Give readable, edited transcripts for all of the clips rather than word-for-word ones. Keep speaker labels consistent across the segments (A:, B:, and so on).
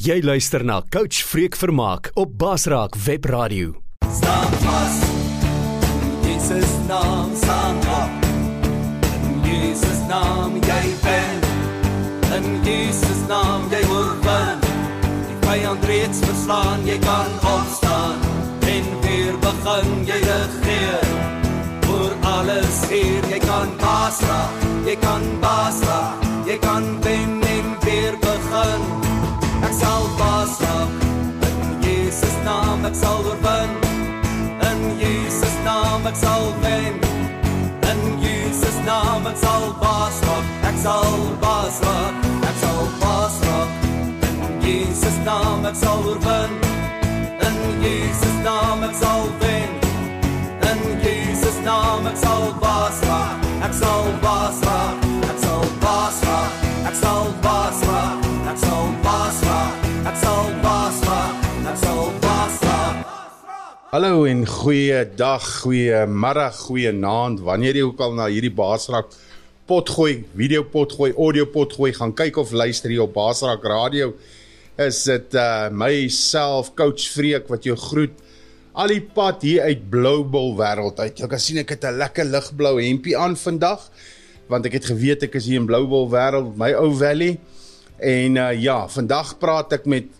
A: Jy luister na Coach Freek Vermaak op Basraak Web Radio.
B: Staan vas, in Jesus naam staan op. In Jesus naam jy wen, in Jesus naam jy oorwin. Die vyand reeds verslaan, jy kan opstaan en weer begin jy regeer. Voor alles hier, jy kan baas raak, jy kan baas raak, jy kan wen en weer begin. Ek sal baas raak, in Jesus naam ek sal oorwin. In Jesus naam ek sal wen. In Jesus naam ek sal baas raak, ek sal baas raak, ek sal baas raak. In Jesus naam ek sal oorwin. In Jesus naam ek sal wen. In Jesus naam ek sal baas raak, ek sal baas raak, ek sal baas raak, ek sal baas raak, ek sal baas raak, ek sal baas raak, ek sal baas raak.
C: Hallo en goeie dag, goeie middag, goeie aand, wanneer jy ook al na hierdie Basraak potgooi, video potgooi, audio potgooi, gaan kyk of luister hier op Basraak Radio, is dit myself, Coach Freek, wat jou groet, al die pad hier uit Bloubol wêreld uit. Jy kan sien ek het 'n lekker ligblou hempie aan vandag, want ek het geweet ek is hier in Bloubol wêreld, my ou valley, en ja, vandag praat ek met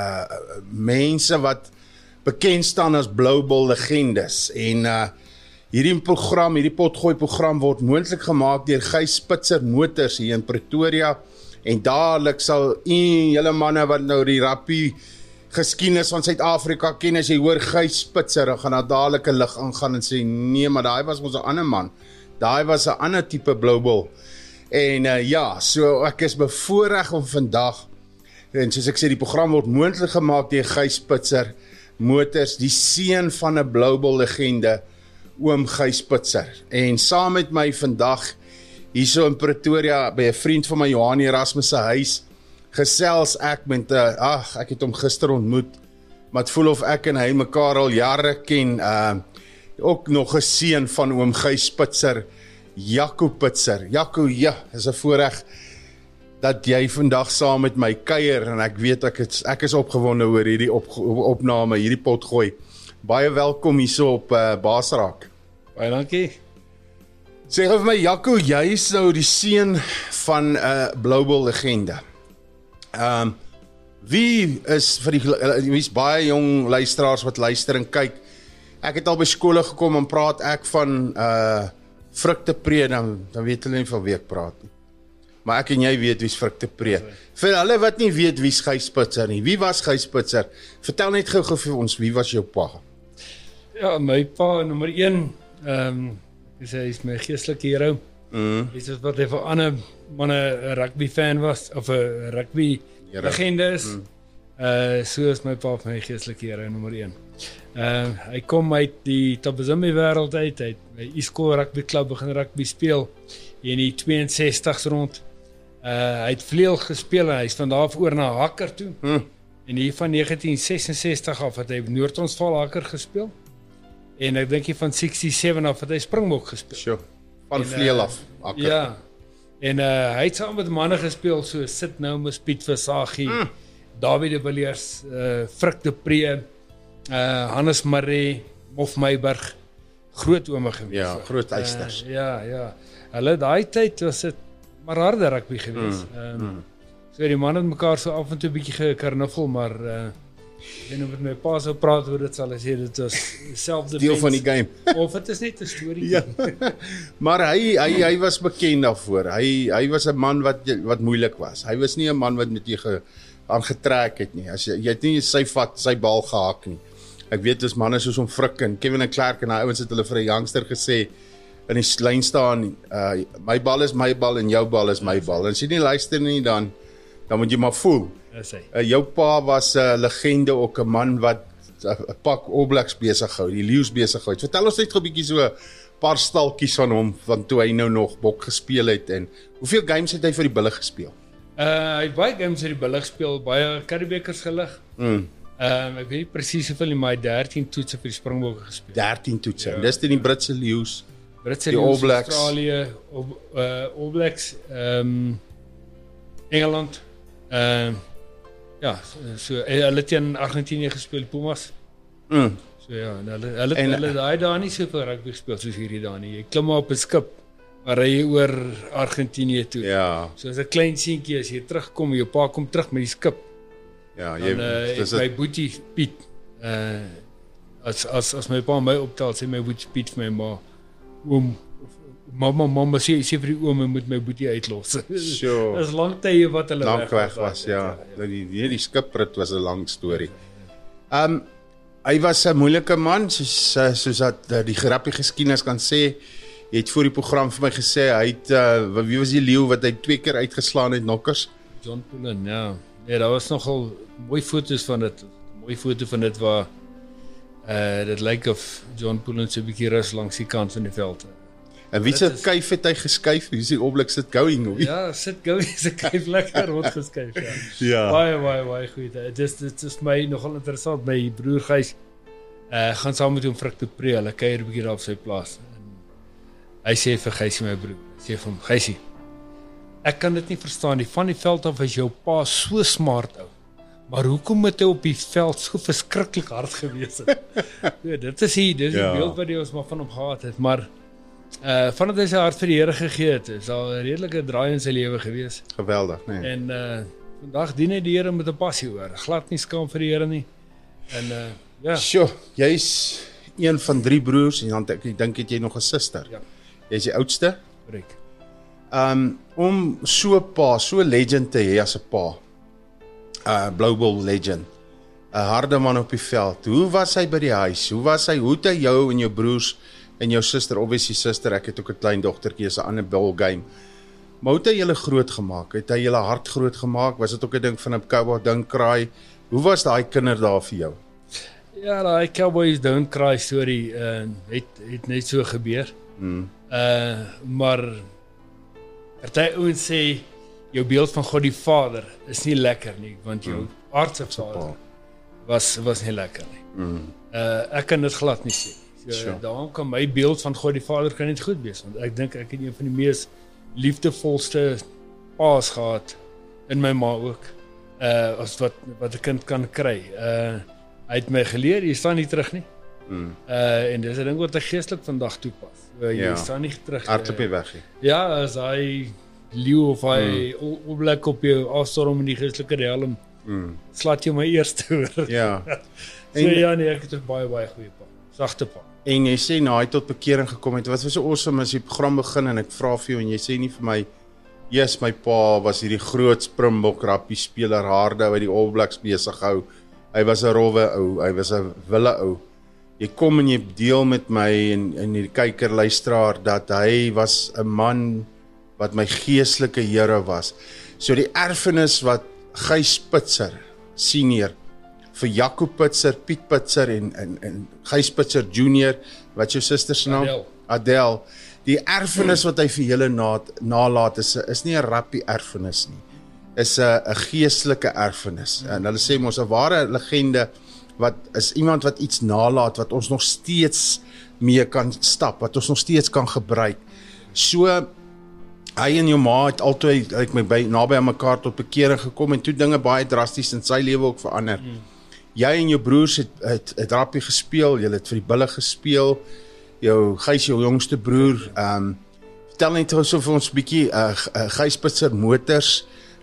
C: mense wat bekend staan as Bloubol legendes, en hierdie program, hierdie potgooi program word moontlik gemaak deur Gys Spitzer Motors hier in Pretoria, en dadelik sal julle manne wat nou die rugby geskiedenis van Suid-Afrika ken, as jy hoor Gys Spitzer, dan gaan daar dadelik 'n lig aangaan en sê, nee, maar daai was ons 'n ander man, daai was 'n ander tipe Bloubol, en ja, so ek is bevoorreg om vandag, en soos ek sê, die program word moontlik gemaak deur Gys Spitzer Motors, die seun van 'n Bloubol legende, oom Gys Spitzer, en saam met my vandag, hierso in Pretoria, by 'n vriend van my, Johan Erasmus se huis, gesels ek met, ek het hom gister ontmoet, maar het voel of ek en hy mekaar al jare ken, ook nog 'n seun van oom Gys Spitzer, Jaco Pitser. Jaco, ja, is 'n voorreg dat jy vandag saam met my kuier, en ek weet ek is opgewonde oor hierdie opname, hierdie potgooi. Baie welkom hierso op Basraak.
D: Baie dankie.
C: Sê vir my, Jaco, jy is nou die seun van 'n Bloubol legende. Wie is wie's baie jong luisteraars wat luister en kyk, ek het al by skole gekom en praat ek van Frikte Pre, dan weet hulle nie van wie ek praat nie. Maar ek en jy weet wie's Frikte Pre. Vir hulle wat nie weet wie's Gys Spitzer nie, wie was Gys Spitzer? Vertel net gou vir ons, wie was jou pa?
D: Ja, my pa, nommer 1, hy is my geestelike hero. Dis wat hy vir ander manne 'n rugby fan was, of 'n rugby legende is. So is my pa vir my geestelike hero, nommer 1. Hy kom uit die Tabazimbi wêreld uit, hy het by Eastcourt Rugby Club begin rugby speel, in die 62s rond. Hy het vleuel gespeel, en hy is van daar af oor na hakker toe, en hier van 1966 af het hy Noord-Transvaal hakker gespeel, en ek dink hier van 67 af het hy Springbok gespeel.
C: Sure. Van vleuel af, hakker.
D: Ja, en hy het saam met manne gespeel, so Sid Noumus, Piet Versaghi, David de Villiers, Frikte Pre, Hannes Maree, Mof Meiburg, groot ome gewees.
C: Ja, groot eisters.
D: Ja. Hulle daai tyd was dit maar harde rugby gewees. So die manne het mekaar so af en toe 'n bietjie gekarnuffel, maar en met my pa sou praat oor dit, sal hy sê dit was selfde
C: deel van die game.
D: Of dit is net 'n storie.
C: Ja. Maar hy was bekend daarvoor. Hy was 'n man wat moeilik was. Hy was nie 'n man wat met jy aangetrek het nie. As jy het nie sy bal gehak nie. Ek weet dis manne soos om Frik en Kevin en Clark en daai ouens het hulle vir 'n youngster gesê in die lyn staan, my bal is my bal en jou bal is my bal. En as jy nie luister nie, dan moet jy maar voel. Jou pa was 'n legende, ook 'n man wat 'n pak All Blacks besig hou, die Lions besig hou. Vertel ons net 'n bietjie so 'n paar stalkies van hom, van toe hy nou nog bok gespeel het, en hoeveel games het hy vir die Bulle gespeel?
D: Hy het baie games vir die Bulle gespeel, baie Curriebekers gelig. Ek weet nie presies hoeveel nie, maar hy 13 toetse vir die Springbokke gespeel.
C: 13 toetse, en dis in die Britse Lions.
D: Britse
C: die All Blacks,
D: Australië, All Blacks, Engeland, Ja, so hulle het teen Argentinië gespeel, Pumas. So ja, hulle daai daar nie soveel rugby gespeel soos hierdie daar nie. Jy klim maar op 'n skip, maar ry jy oor Argentinië toe.
C: Ja.
D: So as 'n klein seentjie as jy terugkom, jou pa kom terug met die skip.
C: Ja,
D: Dan my boetie Piet, as my pa my optel, sê my boetie Piet vir my ma, oom, mamma sê vir die oom, moet my boetie uitlos.
C: Sure.
D: Dis lang tye wat hulle
C: lank weg was, ja. Die skiprit was 'n lang storie. Hy was 'n moeilike man, soos dat die rugby geskiedenis kan sê. Jy het voor die program vir my gesê, hy het, wie was die leeu wat hy 2 keer uitgeslaan het, nokkers?
D: John Pullen, ja. Nee, daar was nogal mooi foto's van dit. Mooi foto van dit waar dit lyk of John Pullen so 'n bietjie rus langs die kant van die veld.
C: En wie se kuif het hy geskuif? Wie se oomblik sit going? Of?
D: Ja, sit going, se kuif lekker rond geskuif, ja.
C: Ja.
D: Baie goed. Dit is my nogal interessant. My broer Gys gaan saam met hom vrug toe pre, hulle kuier 'n bietjie daar op sy plaas. En hy sê vir Gysie, my broer, sê vir hom, Gysie, ek kan dit nie verstaan nie. Van die veld af was jou pa so smart ou. Maar hoekom het hy op die veld so verskriklik hard gewees het? Ja, dit is die beeld wat ons maar van hom gehad het, maar vandat hy sy hart vir die Here gegee het, is al 'n redelike draai in sy lewe gewees.
C: Geweldig, nee.
D: En vandag dien hy die Here met 'n passie oor. Glad nie skaam vir die Here nie. En ja.
C: Sjoe, jy's een van 3 broers en dan ek dink het jy nog 'n suster.
D: Ja.
C: Jy's die oudste?
D: Korrek.
C: Om so 'n pa, so 'n legend te hê as 'n pa. Blue Bull legend. 'n Harde man op die veld. Hoe was hy by die huis? Hoe het hy jou en jou broers en jou suster, obviously suster, ek het ook 'n klein dogtertjie, is 'n ander ball game. Maar hoe het hy julle groot gemaak? Het hy julle hart groot gemaak? Was dit ook 'n ding van 'n cowboy ding kraai? Hoe was daai kinder daar vir jou?
D: Ja, daai Cowboys Don't Cry storie het net so gebeur. Maar party ouens sê jou beeld van God die Vader is nie lekker nie, want jou aardse vader was nie lekker nie. Ek kan dit glad nie sê. So, daarom kan my beeld van God die Vader kan net goed wees, want ek dink ek het een van die mees liefdevolste paas gehad in my ma ook, as wat 'n kind kan kry. Hy het my geleer, jy staan nie terug nie. En dis 'n ding wat ek geestelik vandag toepas. Jy staan nie terug.
C: Hardloop jy weg nie.
D: Ja, as hy leeu of hy oplek op jou afstorm in die geestelike helm, slaat jy my eerste hoor.
C: Ja.
D: So ja, nee, ek het 'n baie goeie pa. Sagte pa.
C: En jy sê nou hy tot bekering gekom het. Wat was so awesome as die program begin en ek vra vir jou en jy sê nie vir my, yes, my pa was hierdie groot Springbok rugby speler, harde wat die All Blacks besig hou. Hy was 'n rowwe ou, hy was 'n wille ou. Jy kom en jy deel met my en die kyker luisteraar dat hy was 'n man wat my geestelike Here was. So die erfenis wat Gys Spitzer senior vir Jaco Pitser, Piet Pitser en Gys Pitser junior, wat jou suster se naam? Adel. Die erfenis wat hy vir julle nalaat is nie 'n rugby erfenis nie. Is 'n geestelike erfenis. En hulle sê mos 'n ware legende wat is iemand wat iets nalaat wat ons nog steeds mee kan stap, wat ons nog steeds kan gebruik. So hy en jou ma het altyd naby aan mekaar tot bekering gekom en toe dinge baie drasties in sy lewe ook verander. Jy en jou broers het rugby gespeel, julle het vir die Bulle gespeel. Gys jou jongste broer, vertel net so vir ons 'n bietjie Gys Pitser Motors.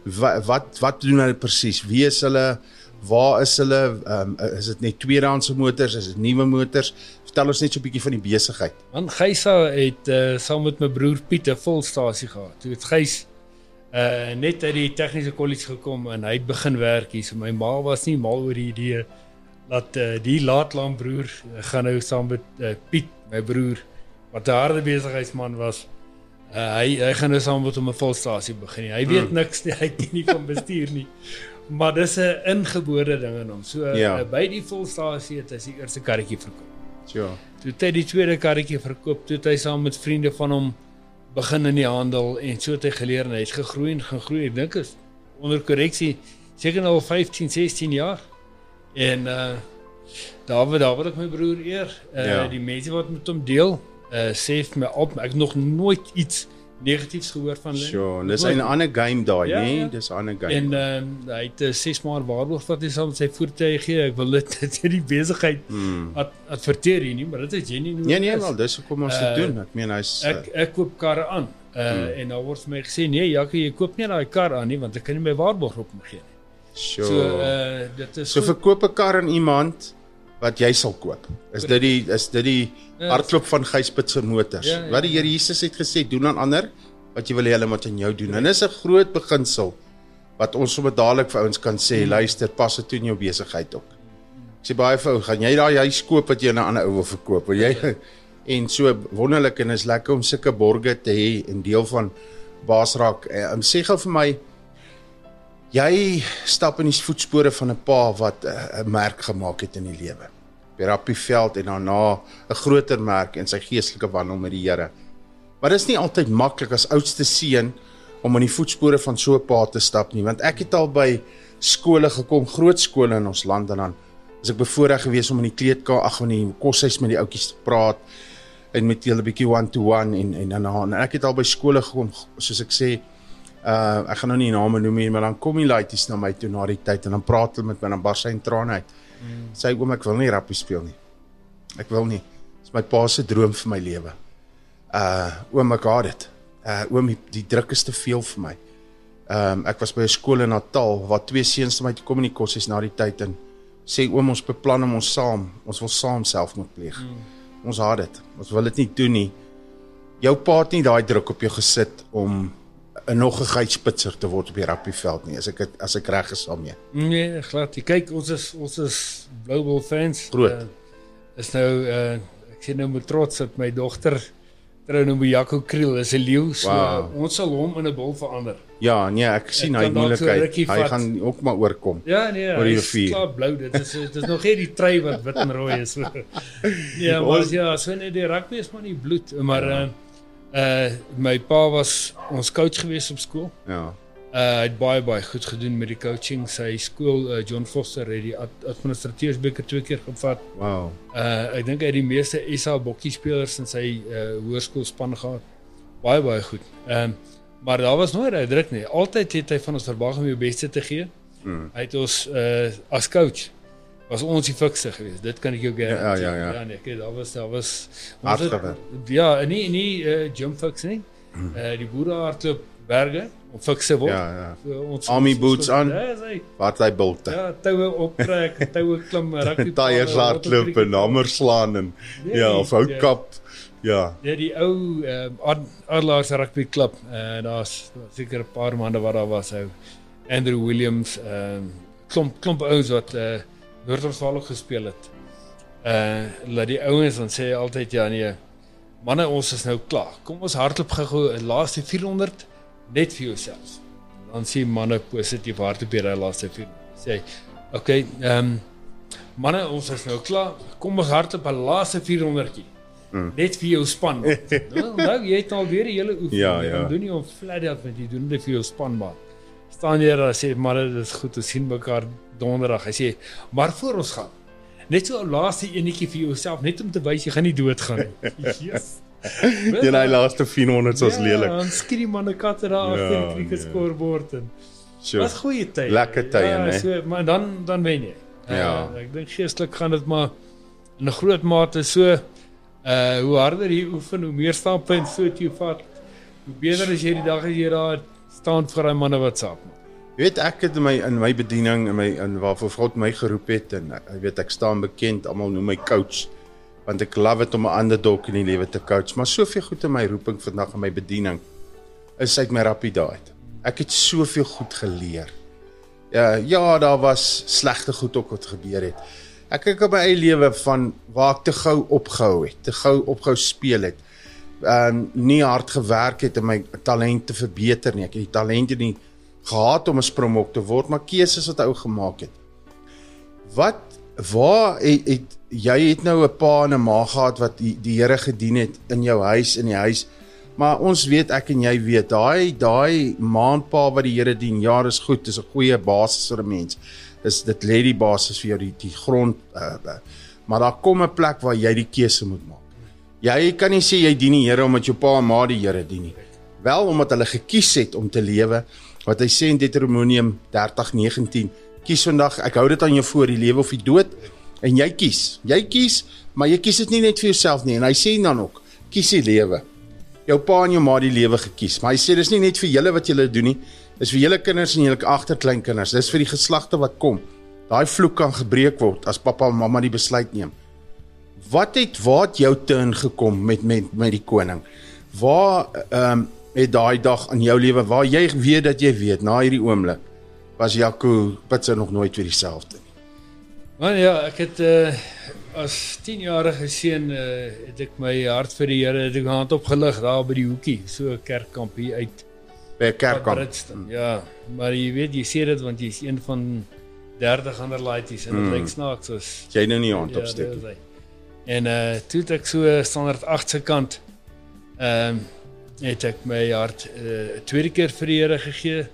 C: Wat doen hulle presies? Wie is hulle? Waar is hulle? Is dit net tweedehandse motors? Is dit nuwe motors? Vertel ons net so 'n bietjie van die besigheid.
D: Want Gysa het saam met my broer Piet 'n volstasie gehad. Toe het Gys net uit die tegniese kollege gekom en hy het begin werk hier. So my ma was nie mal oor die idee dat die laatlaan broer gaan nou saam met Piet, my broer, wat 'n harde besigheidsman was. Hy gaan nou saam met hom 'n volstasie begin. Hy weet niks nie, hy ken nie van bestuur nie. Maar dis 'n ingebore ding in hom. So by die volstasie het hy sy eerste karretjie verkoop.
C: Ja.
D: Toe het hy die tweede karretjie verkoop, toe het hy saam met vriende van hom begin in die handel en so het hy geleer en hy het gegroei. Ek dink is onder korreksie seker al 15, 16 jaar. En daar wil ek my broer eer. Die mense wat met hom deel, sê vir my op, ek nog nooit iets negatiefs gehoor van hulle.
C: Sure, dis 'n ander game daai,
D: Ja,
C: nee,
D: ja.
C: dis 'n ander game.
D: En hy het 6 maand waarborg wat hy saam met sy voertuie gee. Ek wil dit die besigheid adverteer hier nie, maar dit is genuine.
C: Nee, wel, dis hoekom ons dit doen. Ek meen hy's
D: Ek koop karre aan. En dan word vir my gesê, nee, Jackie, jy koop nie daai kar aan nie, want ek kan nie my waarborg op my gee nie.
C: sure.
D: So dit is
C: So verkoop 'n kar aan iemand wat jy sal koop. Is dit die hardloop van Gysbitse Motors.
D: Ja, ja.
C: Wat die Here Jesus het gesê, doen aan ander wat jy wil hê hulle moet aan jou doen. En dis 'n groot beginsel wat ons sommer dadelik vir ouens kan sê, luister, pas dit toe in jou besigheid ook. Ek sê baie vir ou, gaan jy daai huis koop wat jy aan 'n ander ou wil verkoop? Wil jy en so wonderlik en is lekker om sulke borge te hê en deel van Baasraak. Sê gou vir my, jy stap in die voetspore van 'n pa wat 'n merk gemaak het in die lewe. By Rappieveld en daarna 'n groter merk in sy geestelike wandel met die Here. Maar dit is nie altyd maklik as oudste seun om in die voetspore van so 'n pa te stap nie, want ek het al by skole gekom, groot skole in ons land en dan is ek bevoorreg gewees om in die kleedkamer, in die koshuis met die ouetjies te praat en met hulle 'n bietjie one-to-one en ek het al by skole gekom, soos ek sê, ek gaan nou nie name noem nie, maar dan kom die laities na my toe na die tyd en dan praat hulle met my, dan bars hy in trane uit. Sê oom, ek wil nie rappie speel nie. Ek wil nie. Dit is my pa se droom vir my lewe. Oom, ek haat dit. Oom, die druk is te veel vir my. Ek was by 'n skool in Natal waar 2 seuns na my toe kom in die koshuis na die tyd en sê oom, ons beplan om ons wil saam selfmoord pleeg. Ons haat dit. Ons wil dit nie doen nie. Jou pa het nie daai druk op jou gesit om nog 'n Gysbitser te word op die Rappieveld nie, as ek reg is daarmee.
D: Nee, glad. Kyk, ons is Blue Bull fans.
C: Groot.
D: Is nou ek sê nou met trots dat my dogter trou nou met Jaco Kriel, is 'n leeu, so
C: Wow.
D: ons sal hom in 'n bul verander.
C: Ja, nee, ek sien hy
D: kan dalk so
C: moeilikheid.
D: rukkie
C: Hy
D: vat.
C: gaan ook maar oorkom.
D: Ja, nee,
C: Oor die
D: hy is
C: rivier.
D: klaar blou. Dit is nog nie die trui wat wit en rooi is. Ja, maar ja, so net die rugby is maar nie bloed, maar my pa was ons coach gewees op skool.
C: Ja.
D: Hy het baie goed gedoen met die coaching. Sy skool John Foster het die administrateursbeker 2 keer gevat.
C: Wow.
D: Ek dink hy het die meeste SA bokkie spelers in sy hoërskoolspan gehad. Baie goed. Maar daar was nooit hy druk nie. Altyd het hy van ons verwag om jou beste te gee. Hy het ons as coach was ons die fikste geweest. Dit kan ek jou garandeer.
C: Ja.
D: Nee, kyk, daar was
C: Hard gewerk.
D: Ja, nie gym fix nie. Die boere hardloop berge om fikse word.
C: Ja.
D: Ons
C: Army boots aan.
D: Ja, hy.
C: Wat hy bulte.
D: Ja, toue optrek, toue klim, rugby.
C: Tyres hardloop en hamer slaan en of houtkap. Ja.
D: Ja, die ou Adelaars rugby klub. Daar's seker 'n paar maande wat daar was ou Andrew Williams, klomp ouens wat Noord-Oos-Vaal gespeel het. Laat die ouens dan sê altyd ja nee, manne, ons is nou klaar. Kom ons hardloop gou laaste 400 net vir jouself. Dan sien manne positief hardloop hierdie laaste 400. Sê, okay, manne, ons is nou klaar. Kom ons hardloop 'n laaste 400-tjie. Net vir jou span. Nou, jy het al weer die hele oefening.
C: Ja.
D: Dan doen jy hom flat out met jy doen dit vir jou spanmaat. Staan jy daar en sê, maar dit is goed, ons sien mekaar donderdag. Hy sê, maar voor ons gaan, net so 'n laaste enetjie vir jouself, net om te wys jy gaan nie doodgaan nie. Yes.
C: Teen hy laaste 400 was lelik.
D: Ja, dan skiet die manne katte daar agter die cricket scorebord en was goeie tye.
C: Lekker tye, né?
D: So, maar dan wen jy.
C: Ja.
D: Ek dink geestelik gaan dit maar in 'n groot mate so hoe harder jy oefen, hoe meer standpunt so jy vat, hoe beter is jy die dag as jy daar staan vir daai manne wat saap maak.
C: Jy weet, ek het in my bediening in waarvoor God my geroep het en jy weet ek staan bekend, almal noem my coach want ek love dit om 'n ander dog in die lewe te coach, maar soveel goed in my roeping vandag in my bediening is uit my rappie daai. Ek het soveel goed geleer. Ja, daar was slegte goed ook wat gebeur het. Ek kyk op my eie lewe van waar ek te gou opgehou speel het. Nie hard gewerk het om my talent te verbeter nie. Ek het die talente nie gehad om 'n springbok te word, maar keuses wat ou gemaak het. Jy het nou 'n pa en 'n ma gehad wat die Here gedien het in die huis, maar ons weet, ek en jy weet, daai ma en pa wat die Here dien, ja, dis goed, dis 'n goeie basis vir 'n mens. Dit lê die basis vir jou, die grond, maar daar kom 'n plek waar jy die keuse moet maak. Jy kan nie sê jy dien die Here omdat jou pa en ma die Here dien nie. Wel omdat hulle gekies het om te lewe, wat hy sê in Deuteronomium 30:19, kies vandag, ek hou dit aan jou voor, die lewe of die dood, en jy kies, maar jy kies dit nie net vir jouself nie, en hy sê dan ook, kies die lewe. Jou pa en jou ma die lewe gekies, maar hy sê, dis nie net vir julle wat julle doen nie, dis vir julle kinders en julle agterkleinkinders, dis vir die geslagte wat kom. Daai vloek kan gebreek word, as papa en mamma die besluit neem. Waar het jou turn gekom met die koning? Waar het daai dag in jou lewe, waar jy weet dat jy weet, na hierdie oomblik, was Jaco Pitser nog nooit weer dieselfde nie.
D: Man, ja, ek het as 10-jarige seun het ek my hart vir die Here, het ek my hand opgelig daar by die hoekie, so 'n kerkkamp hier uit.
C: By 'n kerkkamp.
D: Ja, maar jy weet, jy sê dit want jy is een van 30 ander laities en dit lyk snaaks as
C: Jy nou nie je hand opsteek.
D: En toe het ek so standaard 8 se kant het ek my hart tweede keer vir die Here gegee.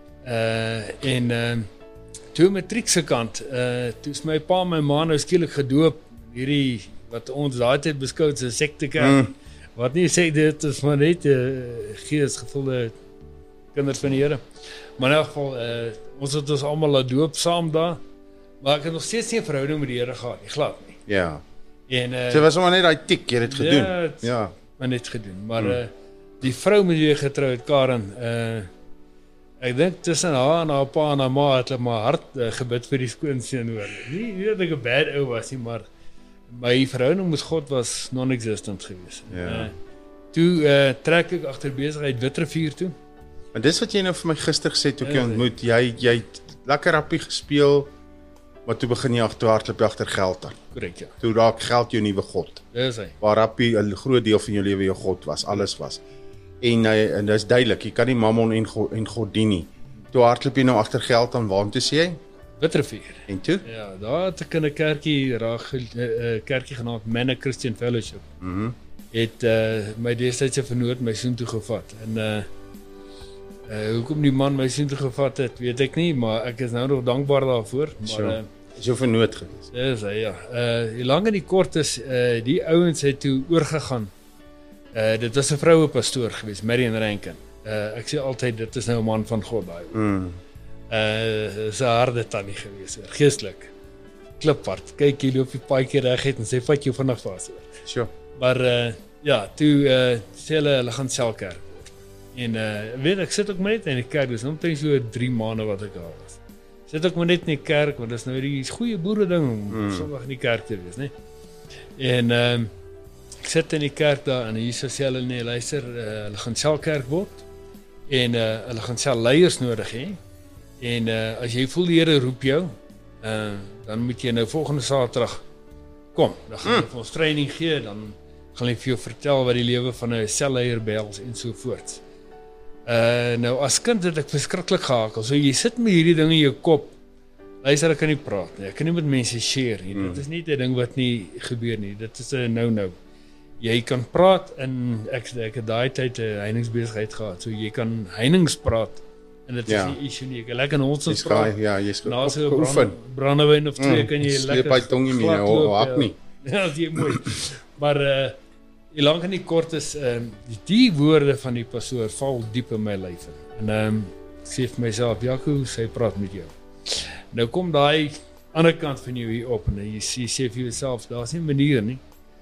D: Toe matriek se kant, toe is my pa en my ma nou skielik gedoop, hierdie wat ons daai tyd beskou as 'n sektekerk. Wat nie sê dit is maar net geesgevulde kinders van die Here. Maar in elk geval, ons het ons almal laat doop saam daar, maar ek het nog steeds nie 'n verhouding met die Here gehad nie, glad nie.
C: Ja.
D: En
C: So was maar net daai tik, jy het dit gedoen.
D: Ja, maar net gedoen. Maar die vrou met wie ek getrou het, Karen, ek dink tussen haar en haar pa en haar ma het hulle maar hard gebid vir die skoonseun hoor. Nie dat ek 'n bad ou was nie, maar my verhouding met God was non-existent geweest.
C: Ja.
D: Toe trek ek agter besigheid Witrifuur toe.
C: En dis wat jy nou vir my gister gesê toe ek jou ontmoet, jy het lekker rappie gespeel, maar toe begin jy hardloop agter geld aan.
D: Korrek, ja.
C: Toe raak geld jou nuwe god.
D: Dis hy.
C: Waar rappie 'n groot deel van jou lewe jou god was, alles was. En dis duidelik, jy kan nie mammon en God dien nie. Toe hardloop jy nou agter geld aan, waartoe sê jy?
D: Witrifuur.
C: En toe?
D: Ja, daar het ek in 'n kerkie genaamd Manna Christian Fellowship. Het my destydse vernoot my soontoe gevat. En hoekom die man my soontoe gevat het, weet ek nie, maar ek is nou nog dankbaar daarvoor. Maar
C: is jou vernoot gewees.
D: Dis hy, ja. Die lang en die kort is die ouens het toe oorgegaan. Dit was 'n vroue pastoor geweest, Marian Rankin. Ek sê altyd dit is nou 'n man van God daai. Is 'n harde tannie geweest, geestelik. Kliphard. Kyk, jy loop die paadjie reguit en sê vat jou vinnig vas hoor.
C: Sure.
D: Maar ja, toe sê hulle gaan selkerk word. En weet ek sit ook maar net in die kerk, dis omtrent so 3 maande wat ek daar was. Sit ook maar net in die kerk want dis nou die goeie boere ding om Sondag in die kerk te wees, né? En ek sit in die kerk daar en Jesus sê hulle nee, luister, hulle gaan selkerk word en hulle gaan sel leiers nodig hê. En as jy voel die Here roep jou, dan moet jy nou volgende Saterdag kom. Dan gaan hulle vir ons training gee, dan gaan hulle vir jou vertel wat die lewe van 'n selleier behels en so voort. Nou as kind het ek verskriklik gehakel. So jy sit met hierdie ding in jou kop. Luister, ek kan nie praat nie. Ek kan nie met mense share nie. Dit is nie 'n ding wat nie gebeur nie. Dit is 'n no-no. Jy kan praat en ek het daai tyd 'n heiningsbesigheid gehad. So jy kan heinings praat en dit is nie issue nie. Ek lekker nonsens praat.
C: Ja, jy's
D: nou so brandewyn of twee kan jy lekker
C: sleep hy tongie nie, hak nie.
D: Ja, dit is mooi. Maar die lang en die kort is die woorde van die pastoor val diep in my lyf in. En ek sê vir myself, Jaco, sy praat met jou. Nou kom daai ander kant van jou hier op en jy sê vir jouself, daar's nie 'n manier nie.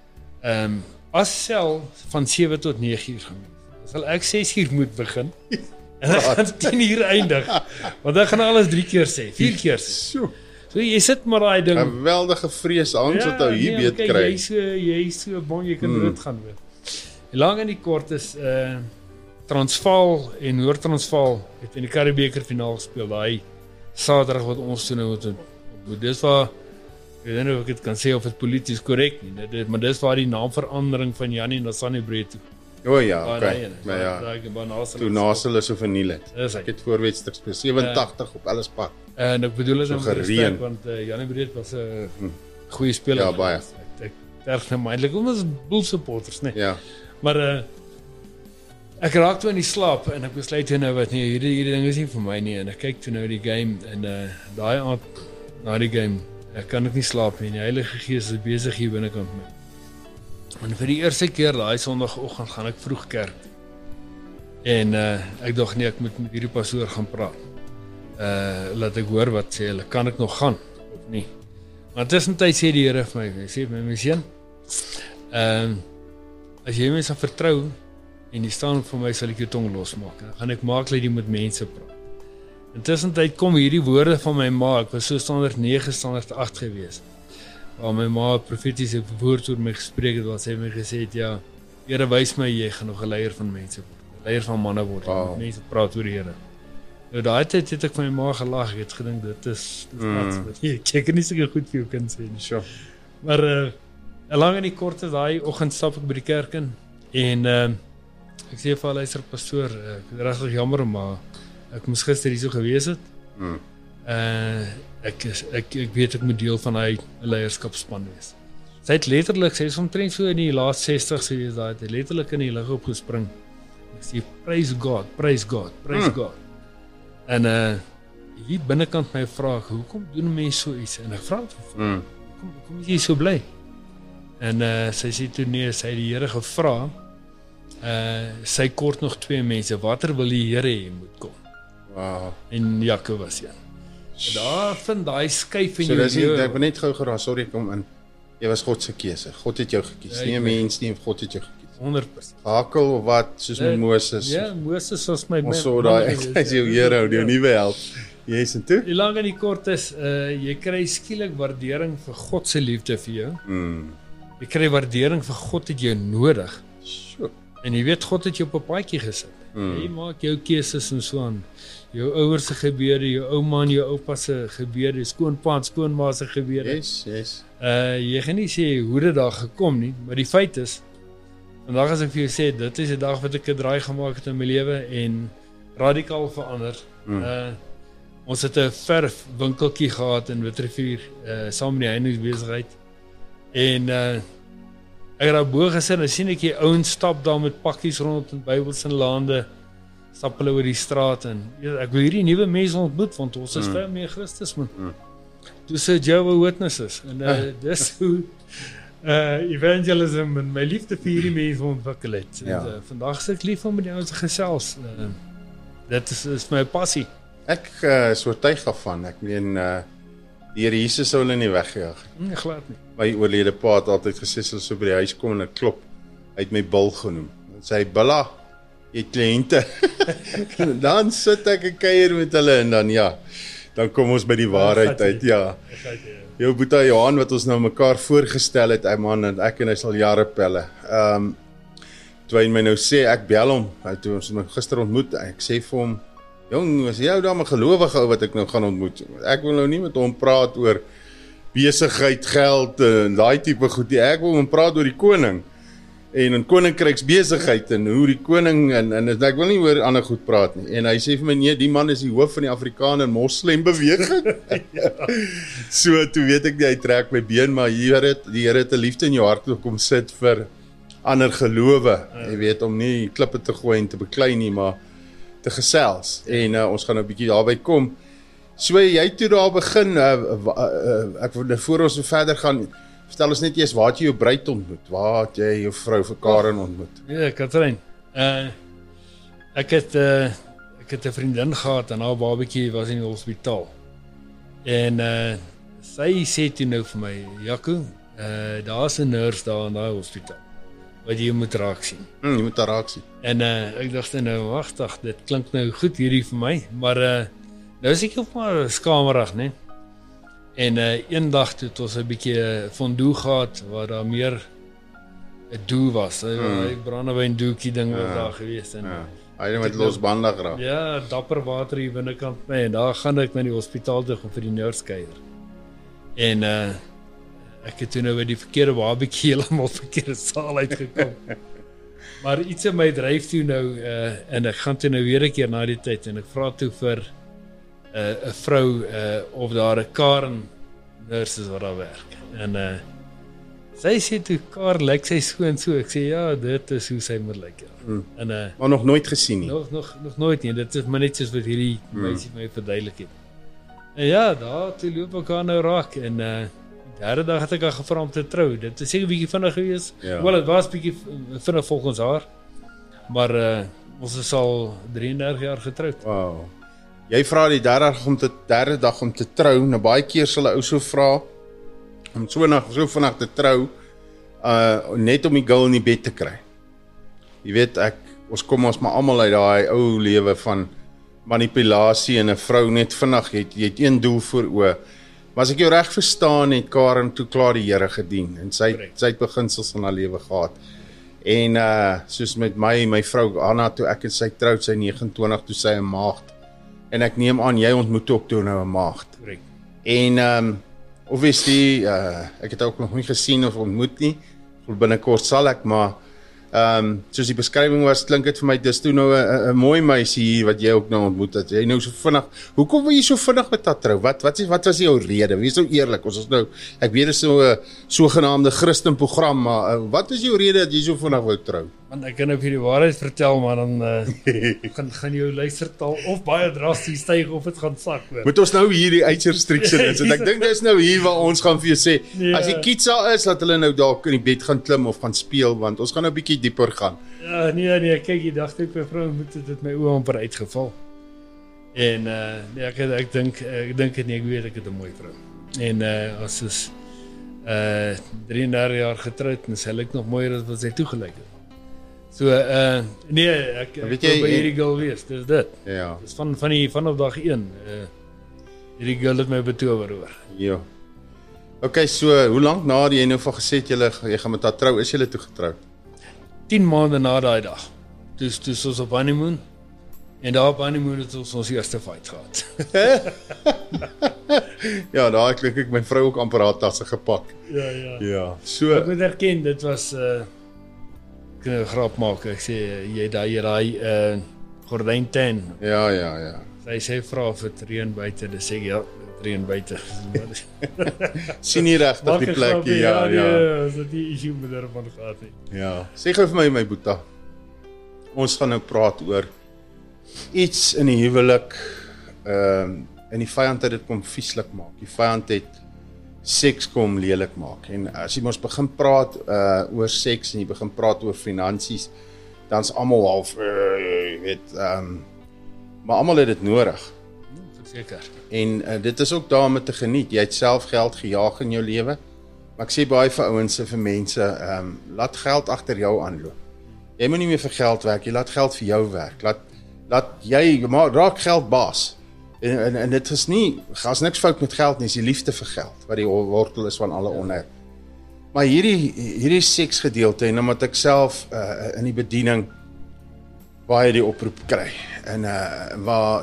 D: As sel van 7 tot 9 uur gaan. Sal ek 6 uur moet begin. En ek gaan 10 uur eindig. Want ek gaan alles 3 keer sê, 4 keer sê. So jy sit maar daai ding.
C: 'n geweldige vrees angs wat ou hier beet kry.
D: Jy so bang jy kan dit gaan weet. Die lang en die kort is Transvaal en Noord-Transvaal het in die Karibebeker finaal gespeel. Daai Saterdag wat ons toe nou moet. Dis waar ek weet nie of ek dit kan sê of dit polities korrek nie, maar dis waar die naamverandering van Jannie na Sanniebreed toe.
C: O ja, okay. Maar ja. Toe Nasel is so verniel het. Ek het voorwedsters speel 87 op Ellispark.
D: En ek bedoel dit
C: so
D: met respek want Jannie Breed was 'n goeie speler.
C: Ja, baie.
D: Ek erg nou eintlik ons Bull supporters, né?
C: Ja.
D: Maar ek raak toe in die slaap en ek besluit toe nou wat nee, hierdie ding is nie vir my nie en ek kyk toe nou die game en daai aand na die game ek kan ook nie slaap nie. Die Heilige Gees is besig hier binnekant my. En vir die eerste keer daai Sondagoggend gaan ek vroeg kerk. En ek dink nee, ek moet met hierdie pastoor gaan praat. Laat ek hoor wat sê hulle, kan ek nog gaan of nie. Maar tussentyd sê die Here vir my, hy sê my seun, as jy my sal vertrou en jy staan vir my, sal ek jou tong losmaak. Dan gaan ek maak dat jy met mense praat. Intussentyd kom hierdie woorde van my ma, ek was so standaard 9, standaard 8 gewees. Waar my ma profetiese woord oor my gespreek het, wat sy my gesê het, ja, Here wys my, jy gaan nog 'n leier van mense word, 'n leier van manne word, wow. Mense praat oor die Here. Nou daai tyd het ek vir my ma gelag, ek het gedink, dit is wat ek kan nie seker goed vir jou kan sê nie.
C: Sure.
D: Maar lang en die kort is daai oggend stap ek by die kerk in, en ek sê vir luister pastoor, ek is regtig jammer, maar ek moes gister hierso gewees het. Ek weet ek moet deel van hy leierskapspan wees. Sy het letterlik, sy is omtrent so in die laaste 60 sy is daai, het letterlik in die lug opgespring. Ek sê praise God, praise God, praise God. En hier binnekant my vraag, hoekom doen mense so iets? En ek vra hoekom is jy so bly? En sy sê toe nee, sy het die Here gevra, sy kort nog 2 mense, watter wil die Here hê moet kom?
C: Wow.
D: En Jakob was een. Daar vind daai skuif in
C: so,
D: jou.
C: Ek wil net gou geraas, sorry, kom in. Jy was God se keuse. God het jou gekies. Nie 'n mens nie, God het jou gekies.
D: 100%.
C: Hakel of wat, soos met Moses.
D: Ja, Moses was my
C: ons so daai, hy is jou Here, jou nuwe held. Jy's en toe?
D: Die lang en die kort is, jy kry skielik waardering vir God se liefde vir jou. Jy kry waardering vir God het jou nodig.
C: Sure.
D: En jy weet God het jou op 'n paadjie gesit. Jy maak jou keuses en so aan. Jou ouers se gebeure, jou ouma en jou oupa se gebeure, skoonpa en skoonma se gebeure.
C: Yes.
D: Jy gaan nie sê hoe dit daar gekom nie, maar die feit is, vandag as ek vir jou sê, dit is 'n dag wat ek 'n draai gemaak het in my lewe en radikaal verander. Ons het 'n verfwinkeltjie gehad in Witrifuur, saam met die heiningsbesigheid. En ek het daar bo gesit en sien ek die ouens stap daar met pakkies rond in Bybels en lande, stap hulle oor die straat en ek wil hierdie nuwe mense ontmoet want ons is vir mee Christus man. Toe sê Jehovah's Witnesses en dis hoe evangelism en my liefde vir hierdie mense ontwikkel het. En, vandag is ek lief om met die ouens gesels. Dit is my passie.
C: Ek is oortuig daarvan. Ek meen die Here Jesus sou hulle nie weggejaag het.
D: Nee, glad nie.
C: My oorlede pa het altyd gesê as hulle so by die huis kom en ek klop, hy het my bil genoem. Dan sê hy, Billa, jy kliënte. Dan sit ek 'n kuier met hulle en dan kom ons by die waarheid uit. Ja. Jou boetie Johan wat ons nou mekaar voorgestel het, man, en ek en hy sal jare pelle. Toe hy my nou sê, ek bel hom, toe ons my gister ontmoet, ek sê vir hom, jong, is jy dan 'n gelowige ou wat ek nou gaan ontmoet? Ek wil nou nie met hom praat oor besigheid, geld en daai tipe goed nie. Ek wil hom praat oor die koning en 'n koninkryksbesigheid en hoe die koning en ek wil nie oor ander goed praat nie. En hy sê vir my nee, die man is die hoof van die Afrikaner Moslem beweging. So toe weet ek nie, hy trek my been, maar die Here het 'n liefde in jou hart kom sit vir ander gelowe. Jy weet om nie klippe te gooi en te beklei nie, maar te gesels. En ons gaan nou 'n bietjie daarby kom. So jy toe daar begin, ek wil voor ons verder gaan, vertel ons net eers waar het jy jou bruid ontmoet? Waar het jy jou vrou vir Karen ontmoet?
D: Ja, Katrein. Ek het 'n vriendin gehad en haar babatjie was in die hospitaal. En sy sê toe nou vir my, Jaco, daar's 'n nurse daar in daai hospitaal wat jy moet raak sien.
C: Jy moet daar raak sien.
D: En ek dink nou, wagtig, dit klink nou goed hierdie vir my, maar nou is ek op maar skamerig, né? En eendag toe het ons 'n bietjie fondue gehad waar daar meer 'n doel was. Hy brandewyn doekie ding was daar gewees en
C: hy met losbandig raak.
D: Ja, dapper water hier binnekant my en daar gaan ek na die hospitaal toe om vir die nurse kuier. En ek het toe nou by die verkeerde barbecue heeltemal verkeerde saal uitgekom. Maar iets in my dryf toe nou en ek gaan toe nou weer 'n keer na die tyd en ek vra toe vir 'n vrou of daar 'n Karen nurse is wat daar werk. En sy sê toe Karen lyk sy skoon so. Ek sê ja, dit is hoe sy moet lyk. Ja. En
C: maar nog nooit gesien nie.
D: Nog nooit nie. Dit is maar net soos wat hierdie meisie my verduidelik het. En ja, daar toe loop ek haar nou raak en derde dag het ek haar gevra om te trou. Dit is seker 'n bietjie vinnig gewees. Ja. Wel, dit was 'n bietjie vinnig volgens haar. Maar Ons is al 33 jaar getroud.
C: Wow. Jy vra die derde dag om te trou. Nou baie keer sal 'n ou so vra om so vinnig te trou, net om die girl in die bed te kry. Jy weet, ons kom maar almal uit daai ou lewe van manipulasie en 'n vrou net vinnig, jy het een doel voor oë. Maar as ek jou reg verstaan, het Karen toe klaar die Here gedien en sy het beginsels in haar lewe gehad. En soos met my vrou Anna, toe ek en sy troud, sy 29, toe sy 'n maagd. En ek neem aan, jy ontmoet ook toe nou 'n maagd.
D: Correct.
C: En obviously, ek het ook nog nie gesien of ontmoet nie. Binnekort sal ek, maar soos die beskrywing was, klink dit vir my, dis toe nou 'n mooi meisie hier wat jy ook nou ontmoet het. Jy nou so vinnig. Hoekom wil jy so vinnig met haar trou? Wat was jou rede? Wees nou eerlik. Ons is nou, ek weet dit is so 'n sogenaamde Christen program, maar wat is jou rede dat jy so vinnig wil trou?
D: Want ek kan op die waarheid vertel, maar dan gaan jou luistertaal of baie drasties styg of dit gaan sak.
C: Moet ons nou hier die age restriction is, en ek dink dis nou hier waar ons gaan vir jou sê, as die kids daar is, dat hulle nou dalk in die bed gaan klim of gaan speel, want ons gaan nou 'n bietjie dieper gaan.
D: Ja, nee, kyk, die dag toe mevrou moet dit my oë amper uitgeval. En nee, ek dink dit nie, ek weet ek het 'n mooi vrou. En as is 33 jaar getroud en sê ek nog mooier as wat sy toegelyk het. So nee, ek
C: weet
D: wil
C: jy,
D: by hierdie girl wees, dis dit.
C: Ja.
D: Dis vanaf dag 1. Hierdie girl het my betower hoor.
C: Ja. Okay, so hoe lank na jy nou van gesê het jy gaan met haar trou, is julle toe getroud?
D: 10 maande na daai dag. Toe ons op honeymoon. En daar op honeymoon het ons eerste fight gehad.
C: Ja, daar klink ek my vrou ook amper haar tasse gepak.
D: Ja.
C: Ja. So
D: Ek moet erken, dit was ek kan 'n grap maak. Ek sê jy daai gordyn ten.
C: Ja.
D: Sy vra of dit reën buite, dis sê ja, dit reën buite.
C: sien nie regtig die plekkie, ja.
D: As dit die issue met daarvan gehad het.
C: Ja. Sê gou vir my boeta. Ons gaan nou praat oor iets in die huwelik, en die vyand het dit kom vieslik maak. Die vyand het seks kom lelik maak. En as jy mos begin praat oor seks en jy begin praat oor finansies, dan's almal half weet maar almal het dit nodig.
D: Verseker.
C: En dit is ook daar om te geniet. Jy het self geld gejaag in jou lewe. Maar ek sê baie vir ouens en vir mense, laat geld agter jou aanloop. Jy moet nie meer vir geld werk, jy laat geld vir jou werk. Laat jy raak geld baas. En dit is nie, daar's niks fout met geld nie, is die liefde vir geld wat die wortel is van alle onheil. Maar hierdie seks gedeelte, en omdat ek self in die bediening baie die oproep kry, en waar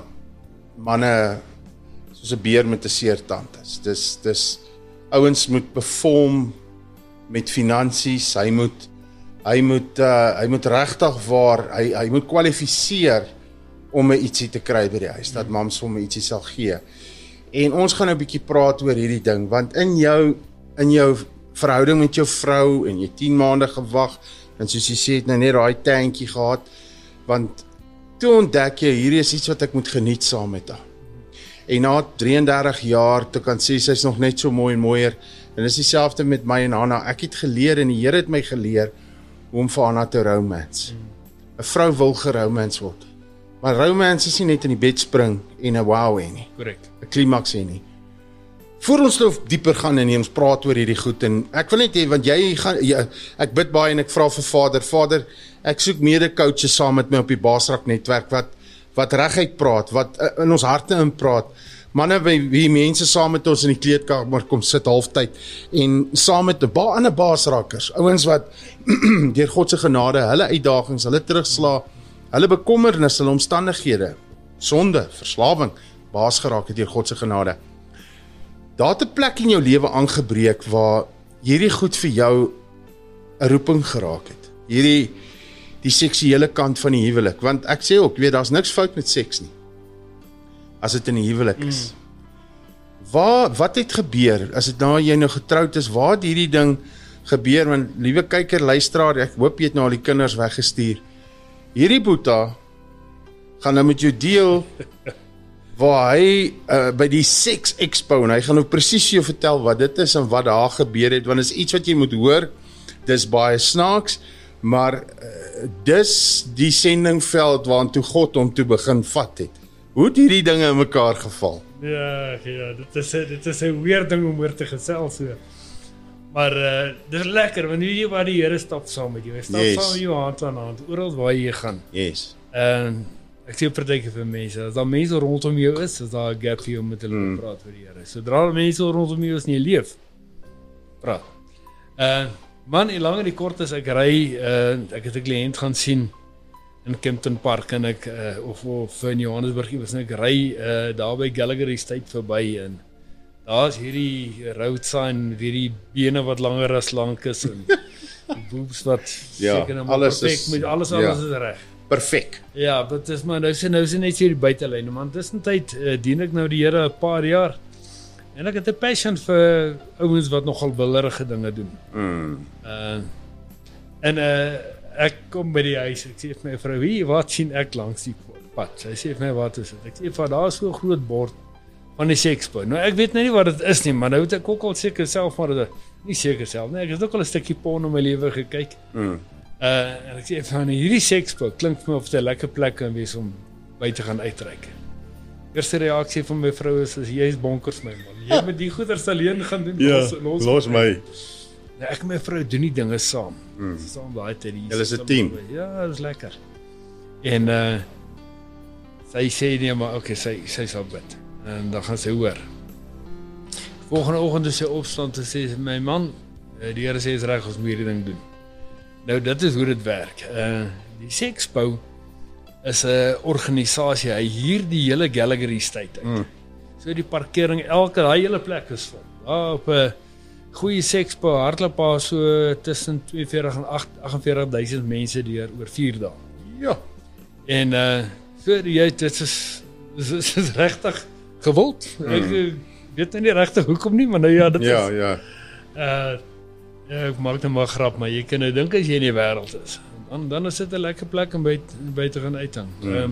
C: manne soos 'n beer met 'n seertand is. Dis ouens moet perform met finansies, hy moet regtig waar, hy moet kwalifiseer om ietsie te kry by die huis, dat mams hom ietsie sal gee. En ons gaan nou 'n bietjie praat oor hierdie ding, want in jou verhouding met jou vrou, en jy 10 maande gewag, en soos jy sê, het nou net daai tankie gehad, want toe ontdek jy, hierdie is iets wat ek moet geniet saam met haar. En na 33 jaar, toe kan sê, sy's nog net so mooi en mooier, en dis dieselfde met my en Hanna. Ek het geleer, en die Here het my geleer, om vir Hanna te romance. 'n Vrou wil geromance word. Maar romance is nie net in die bed spring en 'n wow hê nie.
D: Korrek.
C: 'n Klimaks hê nie. Voor ons nou dieper gaan en ons praat oor hierdie goed, en ek wil net hê, want ek bid baie en ek vra vir Vader, ek soek mede-coaches saam met my op die Basrak netwerk, wat reguit praat, wat in ons harte inpraat, manne wie mense saam met ons in die kleedkamer kom sit halftyd, en saam met 'n ander Basrakkers, ouens wat deur God se genade, hulle uitdagings, hulle terugslag, hulle bekommernisse, hulle omstandighede, sonde, verslawing, baas geraak het deur God se genade. Daar het 'n plek in jou lewe aangebreek waar hierdie goed vir jou 'n roeping geraak het. Die seksuele kant van die huwelik, want ek sê ook, weet, daar's niks fout met seks nie, as dit in die huwelik is. Wat het gebeur, as dit nou jy nou getroud is, waar het hierdie ding gebeur, want liewe kyker, luisteraar, ek hoop jy het nou al die kinders weggestuur. Hierdie boeta gaan nou met jou deel waar hy by die Sex Expo, en hy gaan nou presies jou vertel wat dit is en wat daar gebeur het, want dit is iets wat jy moet hoor, dis baie snaaks, Maar dis die sendingveld waartoe God hom toe begin vat het. Hoe het hierdie dinge in mekaar geval?
D: Ja, dit is 'n weird ding om oor te gesels so. Maar dit is lekker want jy waar die Here stap saam met jou. Hy stap saam met jou hand aan hand oral waar jy gaan.
C: Yes.
D: En ek sê partyke vir mense, as daar mense rondom jou is daar 'n gap vir jou om met hulle te praat oor die Here. Sodra mense rondom jou is en jy leef, praat. Man, die lang en die kort is ek ry, ek het 'n kliënt gaan sien in Kempton Park en ek of in Johannesburg was ek ry daar by Gallagher Estate verby en daar's hierdie road sign met hierdie bene wat langer as lank is en die boobs wat seker nou
C: alles
D: perfek
C: is
D: met alles is reg.
C: Perfek.
D: Ja, dit is maar nou is net so die buitelyne man. Tussentyd dien ek nou die Here 'n paar jaar. En ek het 'n passion vir ouens wat nogal willerige dinge doen. Ek kom by die huis, ek sê vir my vrou, wat sien ek langs die pad? Sy sê vir my, wat is dit? Ek sê vir daar is so 'n groot bord van die Sexpo. Nou ek weet nou nie wat dit is nie, maar nou het ek ook al seker self maar dit nie seker self nie. Ek het ook al 'n stukkie porn in my lewe gekyk. En ek sê van hierdie Sexpo klink vir my of dit 'n lekker plek kan wees om by te gaan uitreik. Eerste reaksie van my vrou is jy's bonkers my man. Jy moet die goeders alleen gaan doen.
C: Los my.
D: Nou, ek en my vrou doen die dinge saam. Saam daai tyd.
C: Julle is 'n team.
D: Ja, dit is lekker. En sy sê nee, maar okay, sy sal bid. En dan gaan sy hoor. Volgende oggend is sy opstaan en sê my man, die Here sê is reg, ons moet hierdie ding doen. Nou dit is hoe dit werk. Die Sexpo is 'n organisasie. Hy huur die hele Gallagher Estate uit. So die parkering, daai hele plek is vol. Daar op 'n goeie Sexpo hardloop daar so tussen 42 en 48,000 mense deur oor 4 dae.
C: Ja.
D: En dit is regtig gewild. Ek weet nie regtig hoekom nie, maar nou ja, dit is. Ek maak net maar grap, maar jy kan nou dink as jy in die wêreld is. Dan is dit 'n lekker plek om by te gaan uithang.